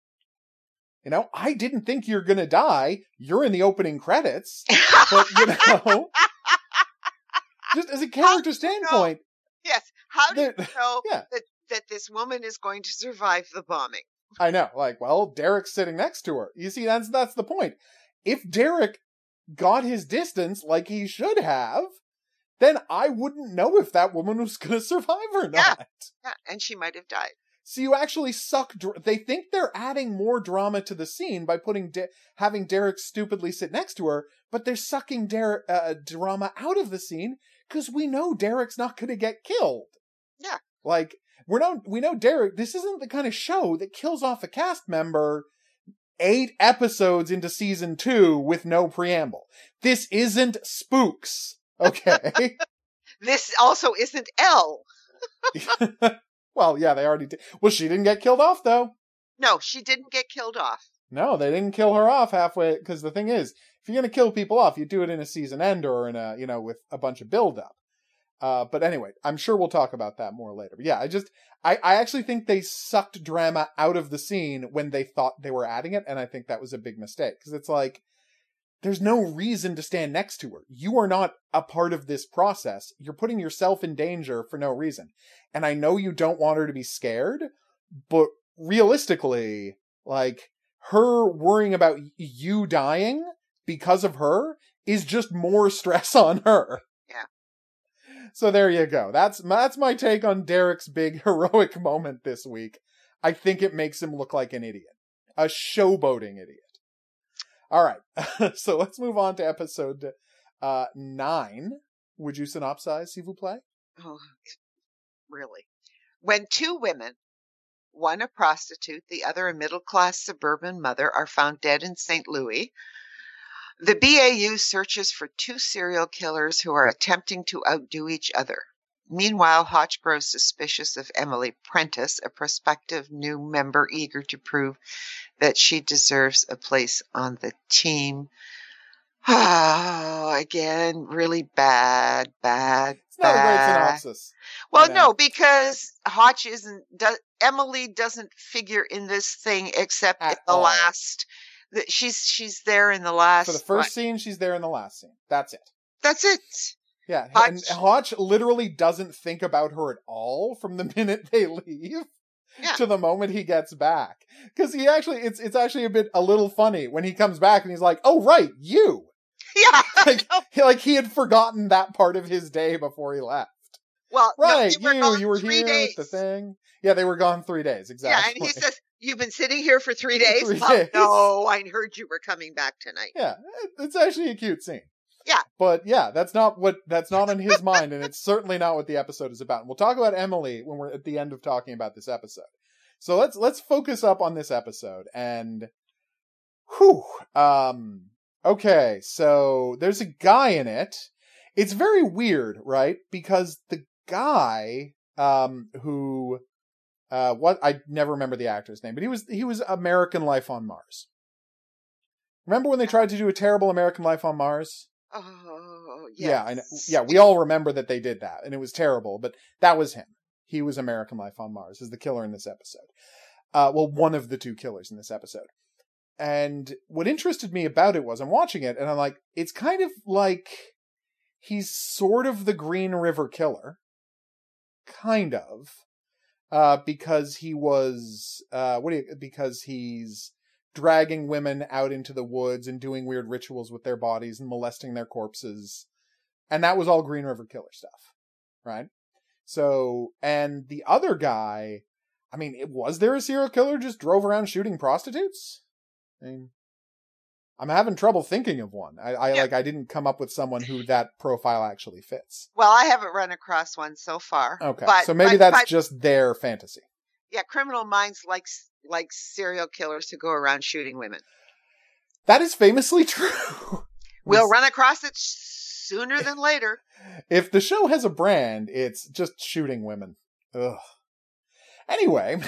You know, I didn't think you're going to die. You're in the opening credits. But, you know, just as a character standpoint.
Yes. How do you know that this woman is going to survive the bombing?
I know, like, well, Derek's sitting next to her. You see, that's the point. If Derek got his distance like he should have, then I wouldn't know if that woman was going to survive or not.
Yeah, and she might have died.
So you actually suck. They think they're adding more drama to the scene by having Derek stupidly sit next to her, but they're sucking drama out of the scene because we know Derek's not going to get killed.
Yeah.
Like, we know Derek, this isn't the kind of show that kills off a cast member 8 episodes into season 2 with no preamble. This isn't Spooks, okay?
This also isn't Elle.
Well, yeah, they already did. Well, she didn't get killed off, though.
No, she didn't get killed off.
No, they didn't kill her off halfway, because the thing is, if you're going to kill people off, you do it in a season end or in a, with a bunch of build-up. But anyway, I'm sure we'll talk about that more later. But yeah, I actually think they sucked drama out of the scene when they thought they were adding it, and I think that was a big mistake. Because it's like, there's no reason to stand next to her. You are not a part of this process. You're putting yourself in danger for no reason. And I know you don't want her to be scared, but realistically, like, her worrying about you dying because of her is just more stress on her.
Yeah.
So there you go. That's my take on Derek's big heroic moment this week. I think it makes him look like an idiot. A showboating idiot. All right. So let's move on to episode 9. Would you synopsize, s'il vous plaît?
Oh, really? When 2 women, one a prostitute, the other a middle-class suburban mother, are found dead in St. Louis, the BAU searches for 2 serial killers who are attempting to outdo each other. Meanwhile, Hotch grows suspicious of Emily Prentice, a prospective new member eager to prove that she deserves a place on the team. Oh, again, really bad.
It's not a great synopsis.
Well, no, because Hotch Emily doesn't figure in this thing except at the last. She's there in the last.
For the first scene, she's there in the last scene. That's it.
That's it.
Yeah, and Hotch literally doesn't think about her at all from the minute they leave to the moment he gets back. Because he actually, it's actually a little funny when he comes back and he's like, "Oh right, you."
Yeah.
Like he had forgotten that part of his day before he left.
Well,
Right,
no,
you were
3
here
days.
at the thing. Yeah, they were gone 3 days, exactly.
Yeah, and he says, "You've been sitting here for 3
For
days?"
3
Well,
days.
no, I heard you were coming back tonight.
Yeah, it's actually a cute scene.
Yeah.
But yeah, that's not on his mind, and it's certainly not what the episode is about. And we'll talk about Emily when we're at the end of talking about this episode. So let's focus up on this episode and okay, so there's a guy in it. It's very weird, right? Because the guy who I never remember the actor's name, but he was American Life on Mars. Remember when they tried to do a terrible American Life on Mars?
Oh, yes.
Yeah, I know. Yeah, we all remember that they did that, and it was terrible, but that was him. He was American Life on Mars, as the killer in this episode. Well, one of the two killers in this episode. And what interested me about it was, I'm watching it, and I'm like, it's kind of like he's sort of the Green River Killer. Kind of. Because he was, because he's dragging women out into the woods and doing weird rituals with their bodies and molesting their corpses. And that was all Green River Killer stuff, right? So, and the other guy, I mean, was there a serial killer just drove around shooting prostitutes? I mean, I'm having trouble thinking of one. I didn't come up with someone who that profile actually fits.
Well, I haven't run across one so far.
Okay, so maybe that's just their fantasy.
Yeah, Criminal Minds likes serial killers to go around shooting women.
That is famously true.
We'll run across it sooner than later.
If the show has a brand, it's just shooting women. Ugh. Anyway,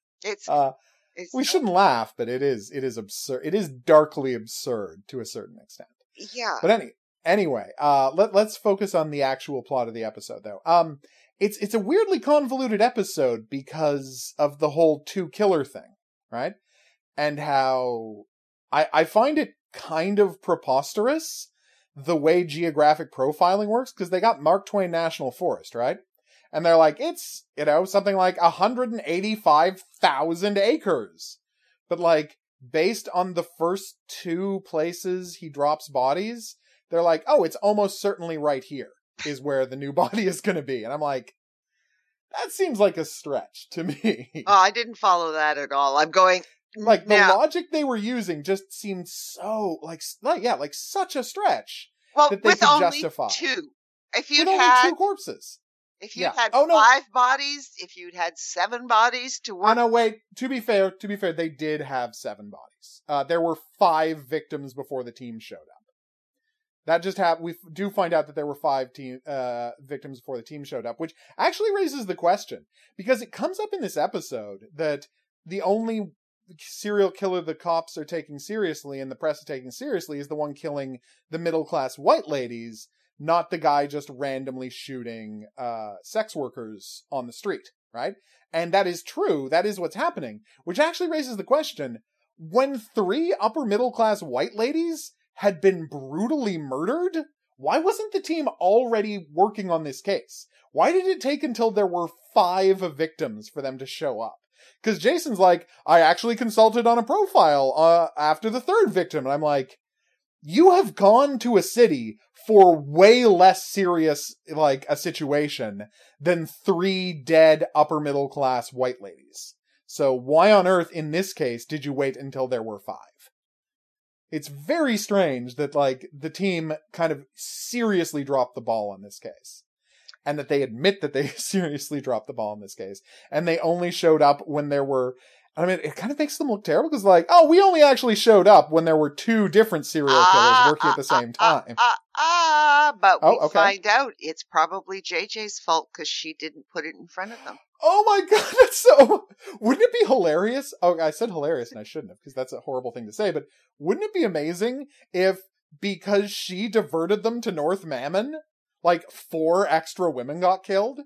we shouldn't laugh, but it is absurd. It is darkly absurd to a certain extent.
Yeah.
But anyway, let's focus on the actual plot of the episode, though. It's a weirdly convoluted episode because of the whole two killer thing, right? And how I find it kind of preposterous the way geographic profiling works, because they got Mark Twain National Forest, right? And they're like, it's, something like 185,000 acres. But like, based on the first two places he drops bodies, they're like, oh, it's almost certainly right here is where the new body is going to be. And I'm like, that seems like a stretch to me.
Oh, I didn't follow that at all. I'm going...
Like, the logic they were using just seemed so, like such a stretch.
Well,
that they
with
could
only
justify.
two. If
With
you'd
only
had...
two corpses.
If you'd had 5 bodies, if you'd had 7 bodies to work...
Oh, no, wait. To be fair, they did have 7 bodies. There were 5 victims before the team showed up. That just happened. We do find out that there were 5 victims before the team showed up, which actually raises the question. Because it comes up in this episode that the only serial killer the cops are taking seriously and the press is taking seriously is the one killing the middle-class white ladies, not the guy just randomly shooting sex workers on the street, right? And that is true. That is what's happening, which actually raises the question, when 3 upper-middle-class white ladies had been brutally murdered, why wasn't the team already working on this case? Why did it take until there were 5 victims for them to show up? Because Jason's like, I actually consulted on a profile after the 3rd victim. And I'm like, you have gone to a city for way less serious, like, a situation than 3 dead upper middle class white ladies. So why on earth, in this case, did you wait until there were 5? It's very strange that, like, the team kind of seriously dropped the ball on this case. And that they admit that they seriously dropped the ball in this case. And they only showed up when there were... I mean, it kind of makes them look terrible, because like, oh, we only actually showed up when there were 2 different serial killers working at the same time.
But we find out it's probably JJ's fault, because she didn't put it in front of them.
Oh my god, that's so... Wouldn't it be hilarious? Oh, I said hilarious, and I shouldn't have, because that's a horrible thing to say, but wouldn't it be amazing if, because she diverted them to North Mammon, like 4 extra women got killed?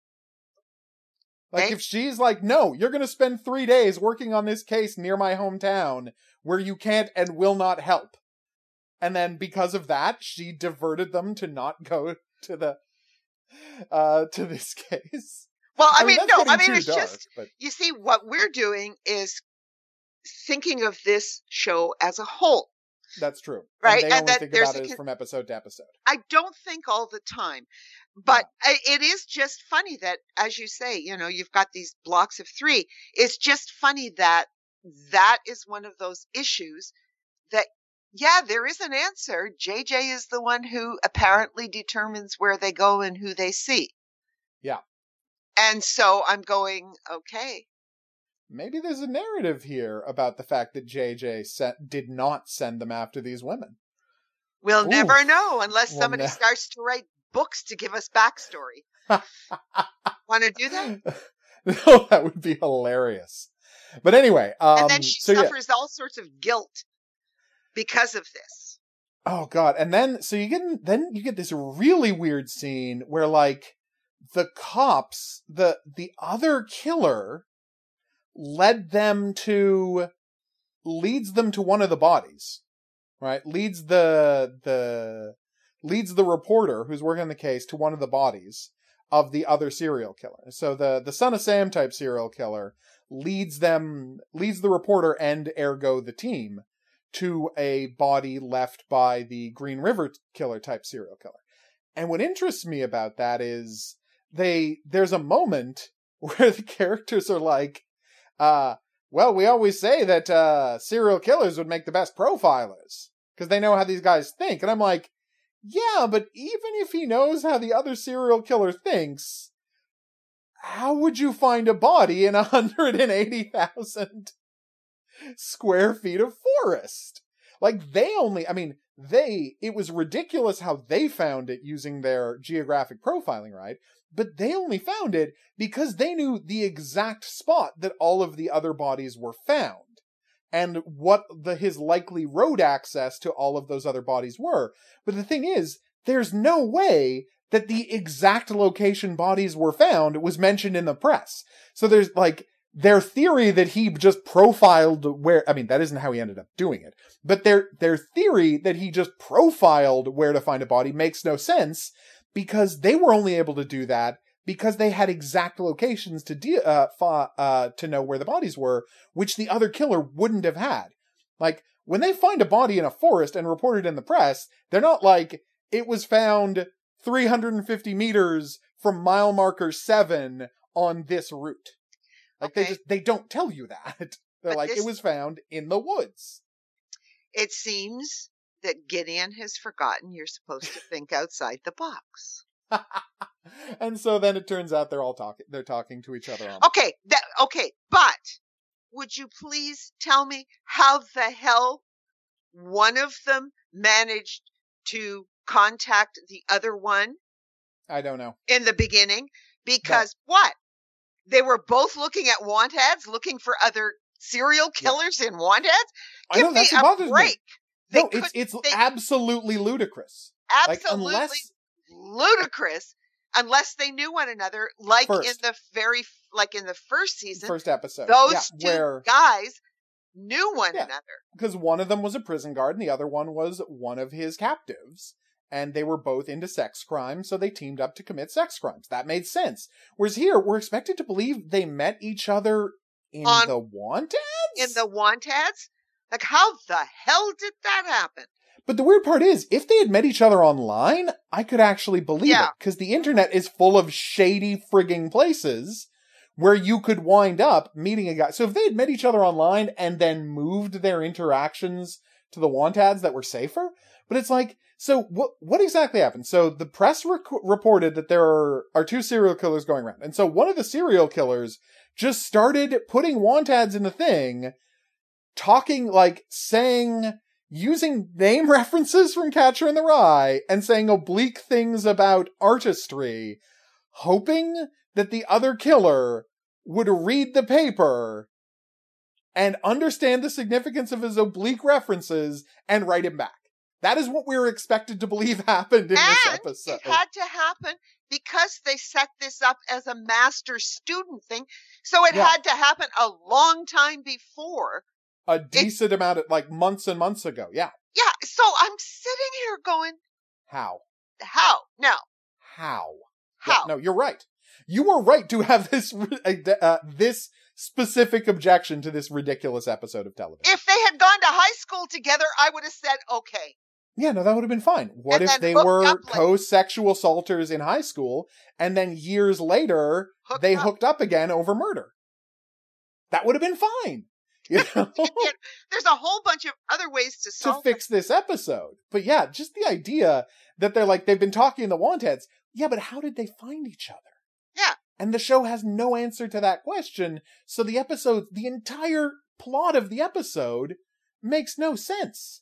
Like, if she's like, no, you're going to spend 3 days working on this case near my hometown where you can't and will not help. And then because of that, she diverted them to not go to the, to this case.
Well, I mean it's
dark,
just,
but...
you see, what we're doing is thinking of this show as a whole.
That's true.
Right?
And they
And
only
that
think
there's
about it as from episode to episode.
I don't think all the time, but it is just funny that, as you say, you've got these blocks of 3. It's just funny that that is one of those issues that, yeah, there is an answer. JJ is the one who apparently determines where they go and who they see.
Yeah.
And so I'm going, okay.
Maybe there's a narrative here about the fact that JJ did not send them after these women.
We'll never know unless somebody starts to write books to give us backstory. Want to do that?
No, that would be hilarious. But anyway,
and then she suffers all sorts of guilt because of this.
Oh God! And then you get this really weird scene where like the cops, the other killer leads them to one of the bodies, right? Leads the reporter who's working on the case to one of the bodies of the other serial killer. So the Son of Sam type serial killer leads the reporter and ergo the team to a body left by the Green River Killer type serial killer. And what interests me about that is there's a moment where the characters are like, well, we always say that serial killers would make the best profilers because they know how these guys think. And I'm like, yeah, but even if he knows how the other serial killer thinks, how would you find a body in 180,000 square feet of forest? Like, it was ridiculous how they found it using their geographic profiling, right? But they only found it because they knew the exact spot that all of the other bodies were found and what his likely road access to all of those other bodies were. But the thing is, there's no way that the exact location bodies were found was mentioned in the press. So there's like their theory that he just profiled that isn't how he ended up doing it, but their theory that he just profiled where to find a body makes no sense because they were only able to do that because they had exact locations to know where the bodies were, which the other killer wouldn't have had. Like, when they find a body in a forest and report it in the press, they're not like, it was found 350 meters from mile marker 7 on this route. Like, okay. They don't tell you that. They're like, it was found in the woods.
It seems that Gideon has forgotten you're supposed to think outside the box.
And so then it turns out they're talking to each other.
Okay, but would you please tell me how the hell one of them managed to contact the other one?
I don't know.
In the beginning? Because what? They were both looking at want ads, looking for other serial killers in want ads? Give me a break.
No, it's absolutely ludicrous.
Absolutely ludicrous. Unless they knew one another, like in the first season,
first episode,
those two guys knew one another.
Because one of them was a prison guard and the other one was one of his captives. And they were both into sex crimes, so they teamed up to commit sex crimes. That made sense. Whereas here, we're expected to believe they met each other in the want ads?
In the want ads? Like, how the hell did that happen?
But the weird part is, if they had met each other online, I could actually believe it. Because the internet is full of shady frigging places where you could wind up meeting a guy. So if they had met each other online and then moved their interactions to the want ads that were safer, but it's like, so what exactly happened? So the press reported that there are 2 serial killers going around. And so one of the serial killers just started putting want ads in the thing, using name references from Catcher in the Rye and saying oblique things about artistry, hoping that the other killer would read the paper and understand the significance of his oblique references and write him back. That is what we were expected to believe happened in this episode.
It had to happen because they set this up as a master-student thing. So it had to happen a long time before.
A decent amount of, months and months ago, yeah.
Yeah, so I'm sitting here going...
How?
No.
How? Yeah, no, you're right. You were right to have this specific objection to this ridiculous episode of television.
If they had gone to high school together, I would have said, okay.
Yeah, no, that would have been fine. What
And
if
then
they
hooked
were
up later.
co-sexual assaulters in high school, and then years later, they hooked up again over murder? That would have been fine. You know?
There's a whole bunch of other ways to solve
fix this episode. But yeah, just the idea that they've been talking in the Wanted. Yeah, but how did they find each other?
Yeah.
And the show has no answer to that question. So the entire plot of the episode makes no sense.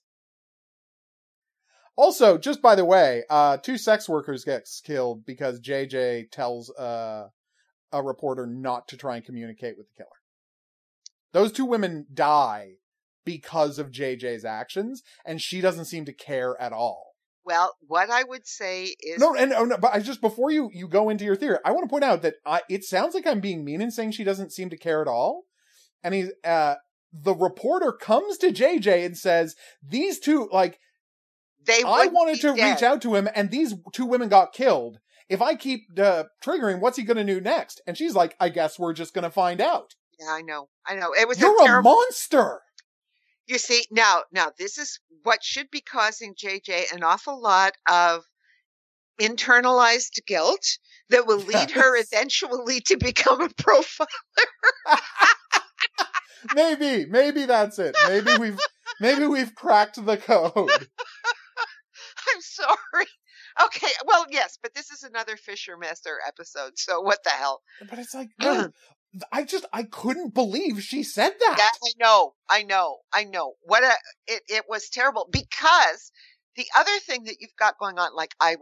Also, just by the way, 2 sex workers gets killed because JJ tells a reporter not to try and communicate with the killer. Those 2 women die because of JJ's actions, and she doesn't seem to care at all.
Well, what I would say is...
No, but before you go into your theory, I want to point out that it sounds like I'm being mean in saying she doesn't seem to care at all. And the reporter comes to JJ and says, these 2, I wanted to reach out to him, and these 2 women got killed. If I keep triggering, what's he going to do next? And she's like, I guess we're just going to find out.
Yeah, I know. It was
You're a monster.
You see, now this is what should be causing JJ an awful lot of internalized guilt that will lead her eventually to become a profiler.
Maybe that's it. Maybe we've cracked the code.
I'm sorry. Okay, well, yes, but this is another Fisher Messer episode, so what the hell?
But it's like, no, I couldn't believe she said that.
Yeah, I know. It was terrible, because the other thing that you've got going on, I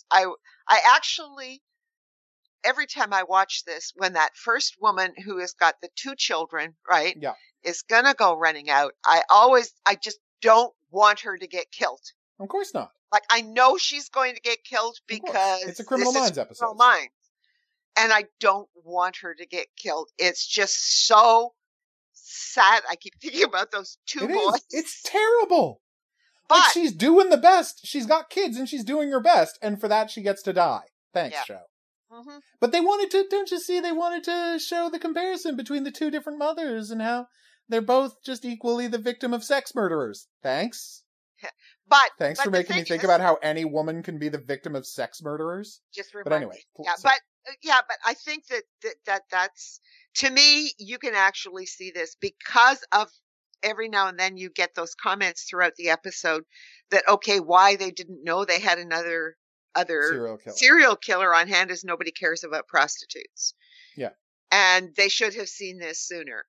actually, every time I watch this, when that first woman who has got the 2 children, right, is gonna go running out, I just don't want her to get killed.
Of course not.
I know she's going to get killed because
it's a Criminal Minds episode.
Criminal Minds. And I don't want her to get killed. It's just so sad. I keep thinking about those 2 boys.
It's terrible.
But
she's doing the best. She's got kids and she's doing her best. And for that, she gets to die. Thanks, show.
Mm-hmm.
But they wanted to, don't you see, they wanted to show the comparison between the 2 different mothers and how they're both just equally the victim of sex murderers. Thanks. Thanks for making me think about how any woman can be the victim of sex murderers.
But anyway. But I think that's, to me, you can actually see this because of every now and then you get those comments throughout the episode that, okay, why they didn't know they had another serial killer on hand is nobody cares about prostitutes.
Yeah.
And they should have seen this sooner.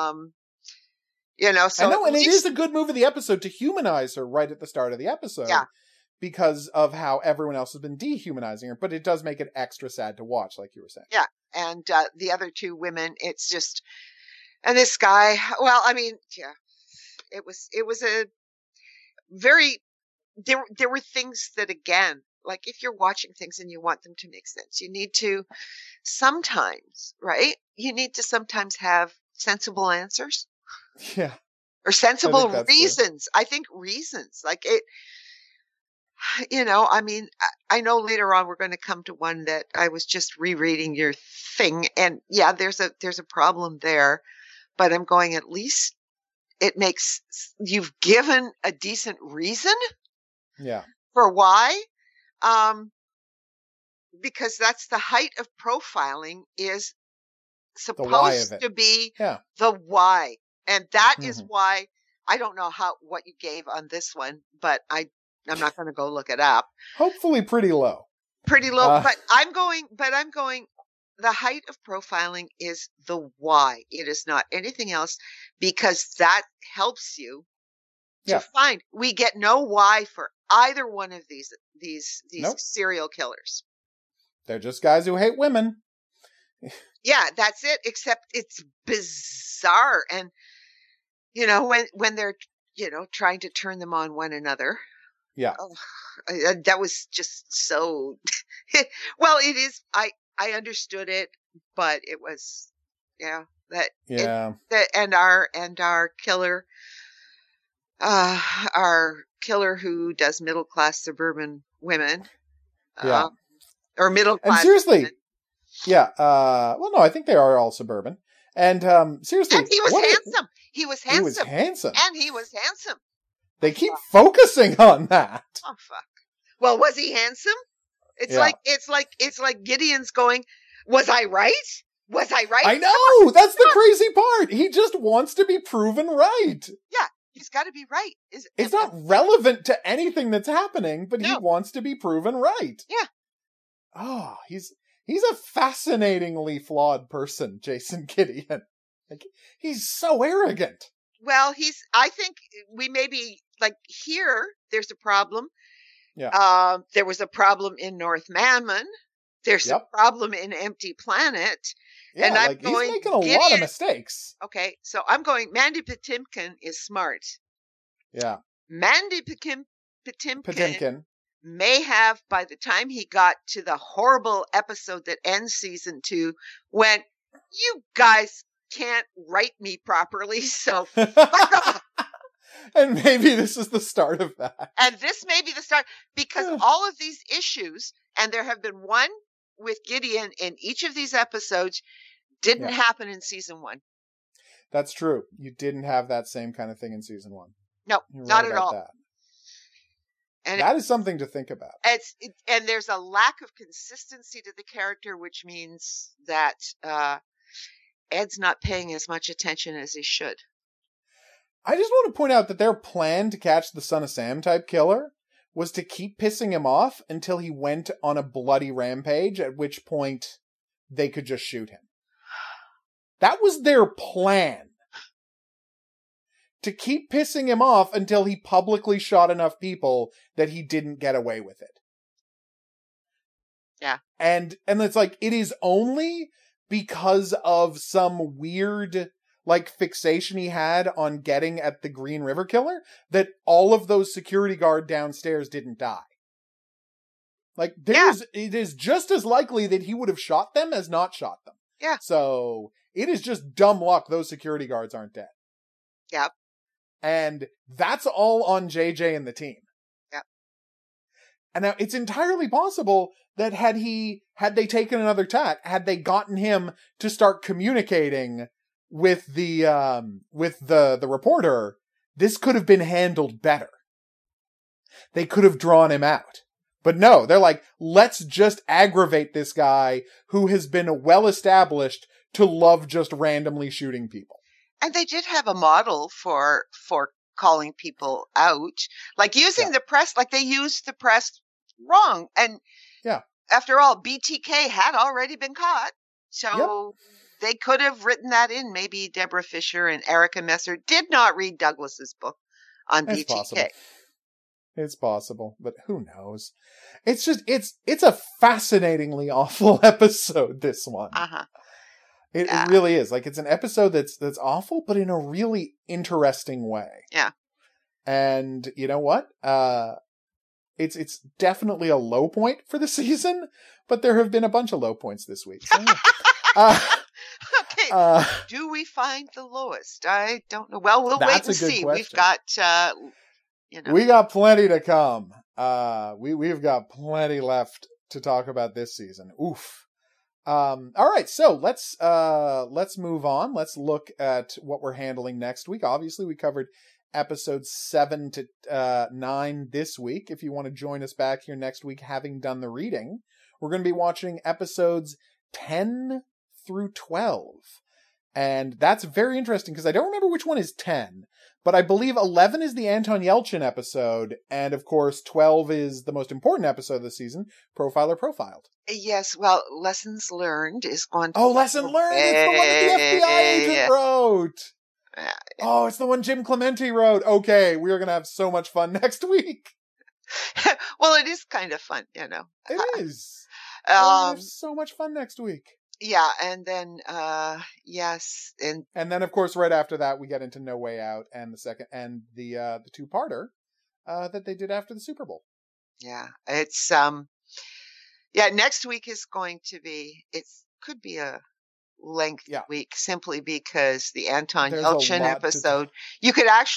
So
I know, and it is a good move of the episode to humanize her right at the start of the episode.
Yeah.
Because of how everyone else has been dehumanizing her, but it does make it extra sad to watch, like you were saying.
Yeah, and the other 2 women, it's just, and this guy. Well, I mean, yeah, it was a very. There were things that, again, if you're watching things and you want them to make sense, you need to sometimes, right? You need to sometimes have sensible answers.
Yeah.
Or sensible reasons. True. I think reasons I mean, I know later on we're going to come to one that I was just rereading your thing, and yeah, there's a problem there, but I'm going, at least you've given a decent reason.
Yeah.
For why, because that's the height of profiling, is supposed to be the why, and that is why. I don't know what you gave on this one, but I'm not going to go look it up.
Hopefully pretty low.
But I'm going, the height of profiling is the why. It is not anything else, because that helps you to find. We get no why for either one of these serial killers.
They're just guys who hate women.
Yeah, that's it. Except it's bizarre. And, when they're, trying to turn them on one another.
Yeah.
That was just so, well, it is, I understood it, but it was, and our killer who does middle class suburban women, or middle class.
And seriously,
women.
well, no, I think they are all suburban. And seriously,
And he was handsome. He was handsome.
He was handsome.
And he was handsome.
They keep focusing on that.
Oh fuck. Well, was he handsome? It's like Gideon's going, was I right? Was I right?
I know! That's the crazy part! He just wants to be proven right!
Yeah, he's got to be right.
It's not relevant to anything that's happening, but he wants to be proven right.
Yeah.
Oh, he's a fascinatingly flawed person, Jason Gideon. Like, he's so arrogant.
Well, I think we maybe, like, here, there's a problem.
Yeah.
There was a problem in North Mammon. There's a problem in Empty Planet.
Yeah,
and I'm
like, he's making a lot of mistakes.
Okay, so I'm going, Mandy Patinkin is smart.
Yeah.
Mandy Patinkin may have, by the time he got to the horrible episode that ends season 2, went, you guys can't write me properly, so fuck off.
And maybe this is the start of that.
And this may be the start, because all of these issues, and there have been one with Gideon in each of these episodes, didn't happen in season 1.
That's true. You didn't have that same kind of thing in season 1.
No, not at all.
That.
And
that is something to think about.
And there's a lack of consistency to the character, which means that Ed's not paying as much attention as he should.
I just want to point out that their plan to catch the Son of Sam type killer was to keep pissing him off until he went on a bloody rampage, at which point they could just shoot him. That was their plan. To keep pissing him off until he publicly shot enough people that he didn't get away with it.
Yeah.
And it's like, it is only because of some weird, like, fixation he had on getting at the Green River Killer that all of those security guard downstairs didn't die. Like, it is just as likely that he would have shot them as not shot them.
Yeah.
So, it is just dumb luck those security guards aren't dead.
Yep.
And that's all on JJ and the team.
Yep.
And now, it's entirely possible that had they taken another tack, had they gotten him to start communicating with the reporter, this could have been handled better. They could have drawn him out. But no, they're like, let's just aggravate this guy who has been well established to love just randomly shooting people.
And they did have a model for calling people out, like using the press, like they used the press wrong. And after all, BTK had already been caught. So they could have written that in. Maybe Deborah Fisher and Erica Messer did not read Douglas's book on BTK.
Possible. It's possible, but who knows? It's just, it's a fascinatingly awful episode, this one.
Uh-huh.
It really is. Like, it's an episode that's awful, but in a really interesting way.
Yeah.
And you know what? It's definitely a low point for the season, but there have been a bunch of low points this week. So,
okay. Do we find the lowest? I don't know. Well, we'll wait and see.
Question.
We've got,
we got plenty to come. We've got plenty left to talk about this season. Oof. All right, so let's move on. Let's look at what we're handling next week. Obviously, we covered episodes 7 to 9 this week. If you want to join us back here next week, having done the reading, we're going to be watching episodes 10 through 12. And that's very interesting because I don't remember which one is 10, but I believe 11 is the Anton Yelchin episode. And of course, 12 is the most important episode of the season, Profiler Profiled.
Yes, well, Lessons Learned is going to...
Oh, Lesson Learned! It's the one that the FBI agent wrote! Oh, it's the one Jim Clemente wrote. Okay, we're going to have so much fun next week.
Well, it is kind of fun, you know.
It is. We're going to have so much fun next week.
Yeah, and then, yes. And
then, of course, right after that, we get into No Way Out and the two-parter that they did after the Super Bowl.
Yeah, it's, next week is going to be, could be a lengthy week simply because the Anton Yelchin episode, you could actually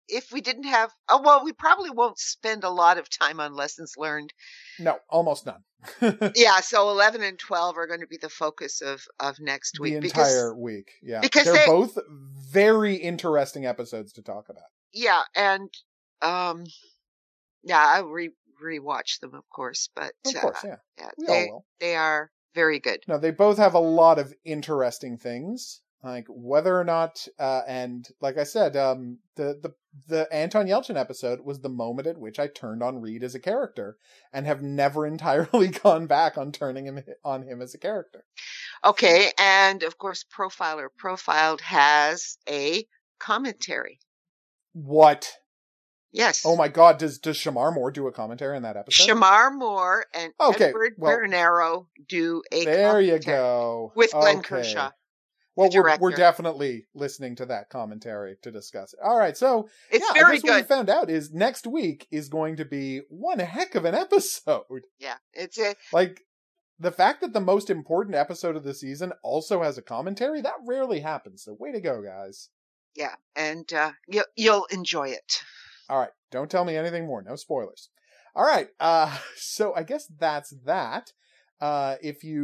if we didn't have, oh, well, we probably won't spend a lot of time on lessons learned.
No, almost none.
Yeah, so 11 and 12 are going to be the focus of next week.
The entire week, yeah.
Because
they're both very interesting episodes to talk about.
Yeah, and yeah, I'll rewatch them, of course, but
of course, yeah,
they are very good.
No, they both have a lot of interesting things, like whether or not, and like I said, the Anton Yelchin episode was the moment at which I turned on Reed as a character, and have never entirely gone back on turning him on him as a character.
Okay, and of course, Profiler Profiled has a commentary.
What?
Yes.
Oh my God! Does Shamar Moore do a commentary in that episode?
Shamar Moore and Edward Bernero do a commentary.
There you go.
With Glenn Kershaw.
Well, we're definitely listening to that commentary to discuss it. All right, so
it's very good.
What we found out is next week is going to be one heck of an episode.
Yeah, it's it.
Like the fact that the most important episode of the season also has a commentary, that rarely happens. So way to go, guys.
Yeah, and you'll enjoy it.
All right, don't tell me anything more. No spoilers. All right, so I guess that's that. Oh,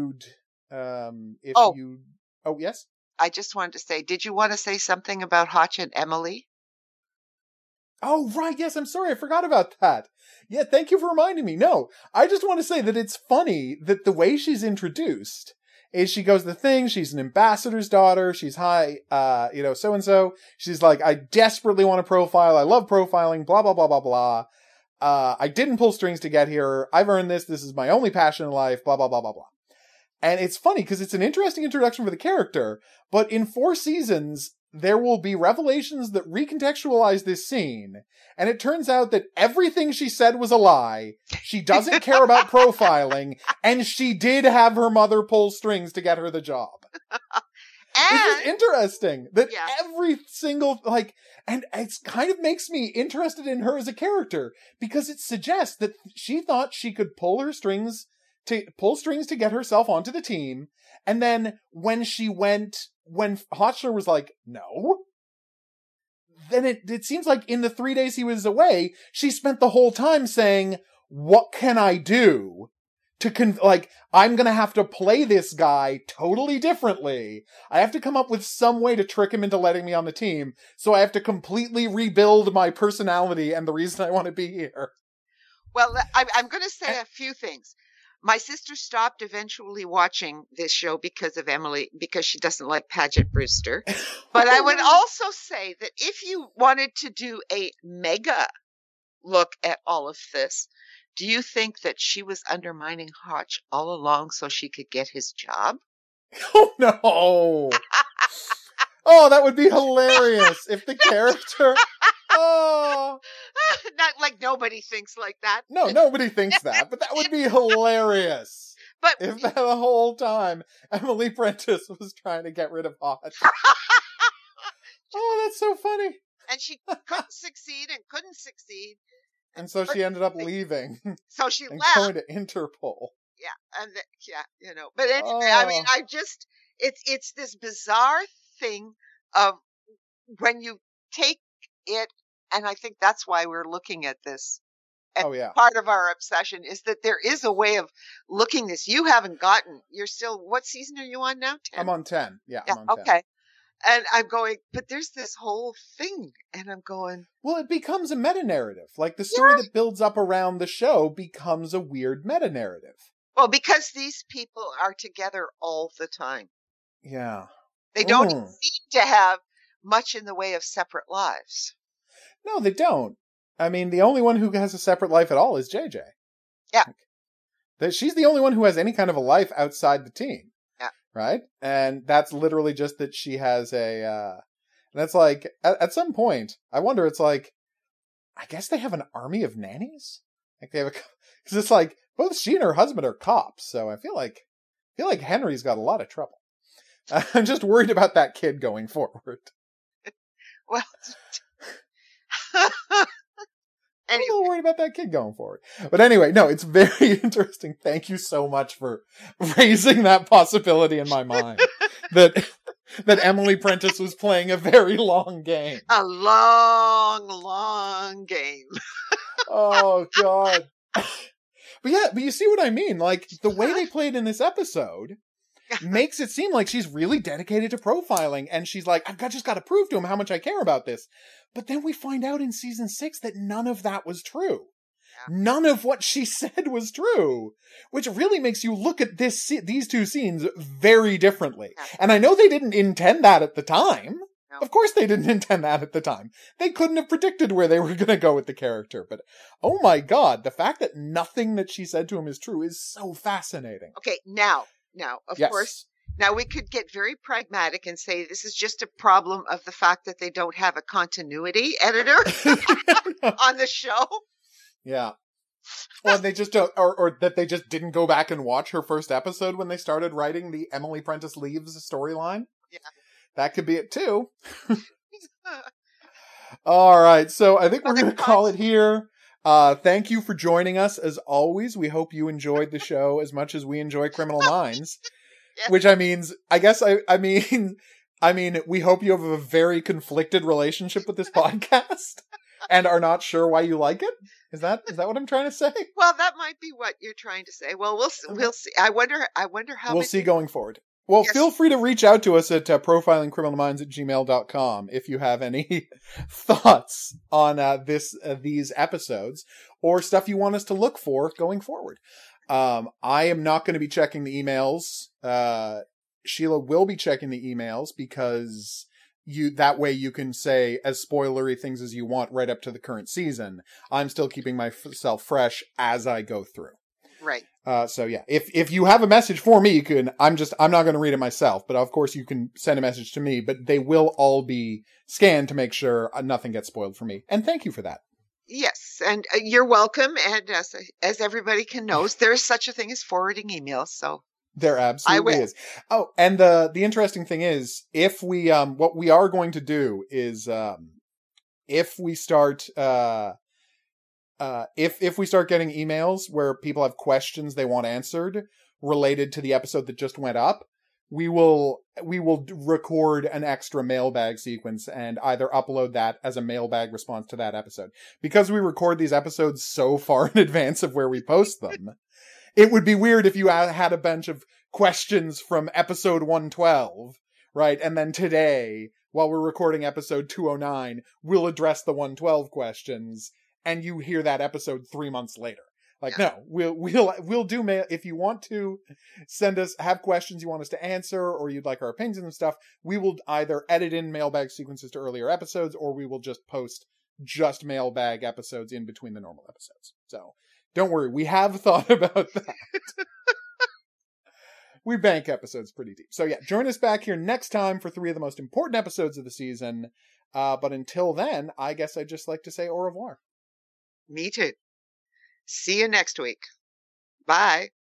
yes?
I just wanted to say, did you want to say something about Hotch and Emily?
Oh, right, yes, I'm sorry, I forgot about that. Yeah, thank you for reminding me. No, I just want to say that it's funny that the way she's introduced is she goes the thing, she's an ambassador's daughter, she's so-and-so. She's like, I desperately want to profile, I love profiling, blah, blah, blah, blah, blah. I didn't pull strings to get here, I've earned this is my only passion in life, blah, blah, blah, blah, blah. And it's funny because it's an interesting introduction for the character, but in 4 seasons, there will be revelations that recontextualize this scene, and it turns out that everything she said was a lie, she doesn't care about profiling, and she did have her mother pull strings to get her the job. This is interesting, that every single, and it kind of makes me interested in her as a character, because it suggests that she thought she could pull strings to get herself onto the team, and then when Hotchler was like, no, then it seems like in the 3 days he was away, she spent the whole time saying, what can I do to I'm gonna have to play this guy totally differently. I have to come up with some way to trick him into letting me on the team, so I have to completely rebuild my personality and the reason I want to be here.
Well, I'm gonna say a few things. My sister stopped eventually watching this show because of Emily, because she doesn't like Paget Brewster. But I would also say that if you wanted to do a mega look at all of this, do you think that she was undermining Hotch all along so she could get his job?
Oh, no. Oh, that would be hilarious if the character... Oh.
Not like nobody thinks like that.
No, nobody thinks that, but that would be hilarious.
But
if the whole time Emily Prentice was trying to get rid of Hotch. Oh, that's so funny.
And she couldn't succeed.
And so she ended up leaving.
So she
and
left.
Going to Interpol.
Yeah, and But anyway, I mean, it's this bizarre thing of when you take it, and I think that's why we're looking at this. And part of our obsession is that there is a way of looking this. You haven't gotten. You're still. What season are you on now? 10.
I'm on 10. Yeah. I'm on 10.
Okay. And I'm going, but there's this whole thing, and I'm going.
Well, it becomes a meta narrative. Like the story that builds up around the show becomes a weird meta narrative.
Well, because these people are together all the time.
Yeah.
They don't seem to have much in the way of separate lives.
No, they don't. I mean, the only one who has a separate life at all is JJ.
Yeah.
She's the only one who has any kind of a life outside the team.
Yeah.
Right? And that's literally just that she has that's like, at some point, I wonder, it's like, I guess they have an army of nannies? Like they have because it's like, both she and her husband are cops, so I feel like Henry's got a lot of trouble. I'm just worried about that kid going forward.
Well,
I'm a little worried about that kid going forward. But anyway, no, it's very interesting. Thank you so much for raising that possibility in my mind. That that Emily Prentiss was playing a very long game.
A long, long game.
Oh, God. But you see what I mean? Like, the way they played in this episode makes it seem like she's really dedicated to profiling, and she's like, just got to prove to him how much I care about this. But then we find out in season 6 that none of that was true. Yeah. None of what she said was true, which really makes you look at these two scenes very differently. Yeah. And I know they didn't intend that at the time. No. Of course they didn't intend that at the time. They couldn't have predicted where they were going to go with the character. But, oh my God, the fact that nothing that she said to him is true is so fascinating.
Okay, now, of course, now we could get very pragmatic and say this is just a problem of the fact that they don't have a continuity editor on the show.
Yeah. Or they just don't, or that they just didn't go back and watch her first episode when they started writing the Emily Prentiss Leaves storyline.
Yeah.
That could be it too. All right. So I think we're going to call it here. Thank you for joining us as always. We hope you enjoyed the show as much as we enjoy Criminal Minds, yes. Which I mean, we hope you have a very conflicted relationship with this podcast and are not sure why you like it. Is that what I'm trying to say?
Well, that might be what you're trying to say. Well, we'll see. I wonder how
we'll see going forward. Well, yes. Feel free to reach out to us at profilingcriminalminds@gmail.com if you have any thoughts on these episodes or stuff you want us to look for going forward. I am not going to be checking the emails. Sheila will be checking the emails because that way you can say as spoilery things as you want right up to the current season. I'm still keeping myself fresh as I go through.
Right.
So yeah, if you have a message for me, you can, I'm not going to read it myself, but of course you can send a message to me, but they will all be scanned to make sure nothing gets spoiled for me. And thank you for that.
Yes. And you're welcome. And as everybody can know, there is such a thing as forwarding emails. So
there absolutely is. Oh, and the interesting thing is if we, what we are going to do is, if we start, if we start getting emails where people have questions they want answered related to the episode that just went up, we will record an extra mailbag sequence and either upload that as a mailbag response to that episode. Because we record these episodes so far in advance of where we post them, it would be weird if you had a bunch of questions from episode 112, right? And then today, while we're recording episode 209, we'll address the 112 questions. And you hear that episode 3 months later. Like, yeah. No, we'll do mail. If you want to have questions you want us to answer, or you'd like our opinions and stuff, we will either edit in mailbag sequences to earlier episodes, or we will just post just mailbag episodes in between the normal episodes. So don't worry. We have thought about that. We bank episodes pretty deep. So yeah, join us back here next time for 3 of the most important episodes of the season. But until then, I guess I'd just like to say au revoir.
Me too. See you next week. Bye.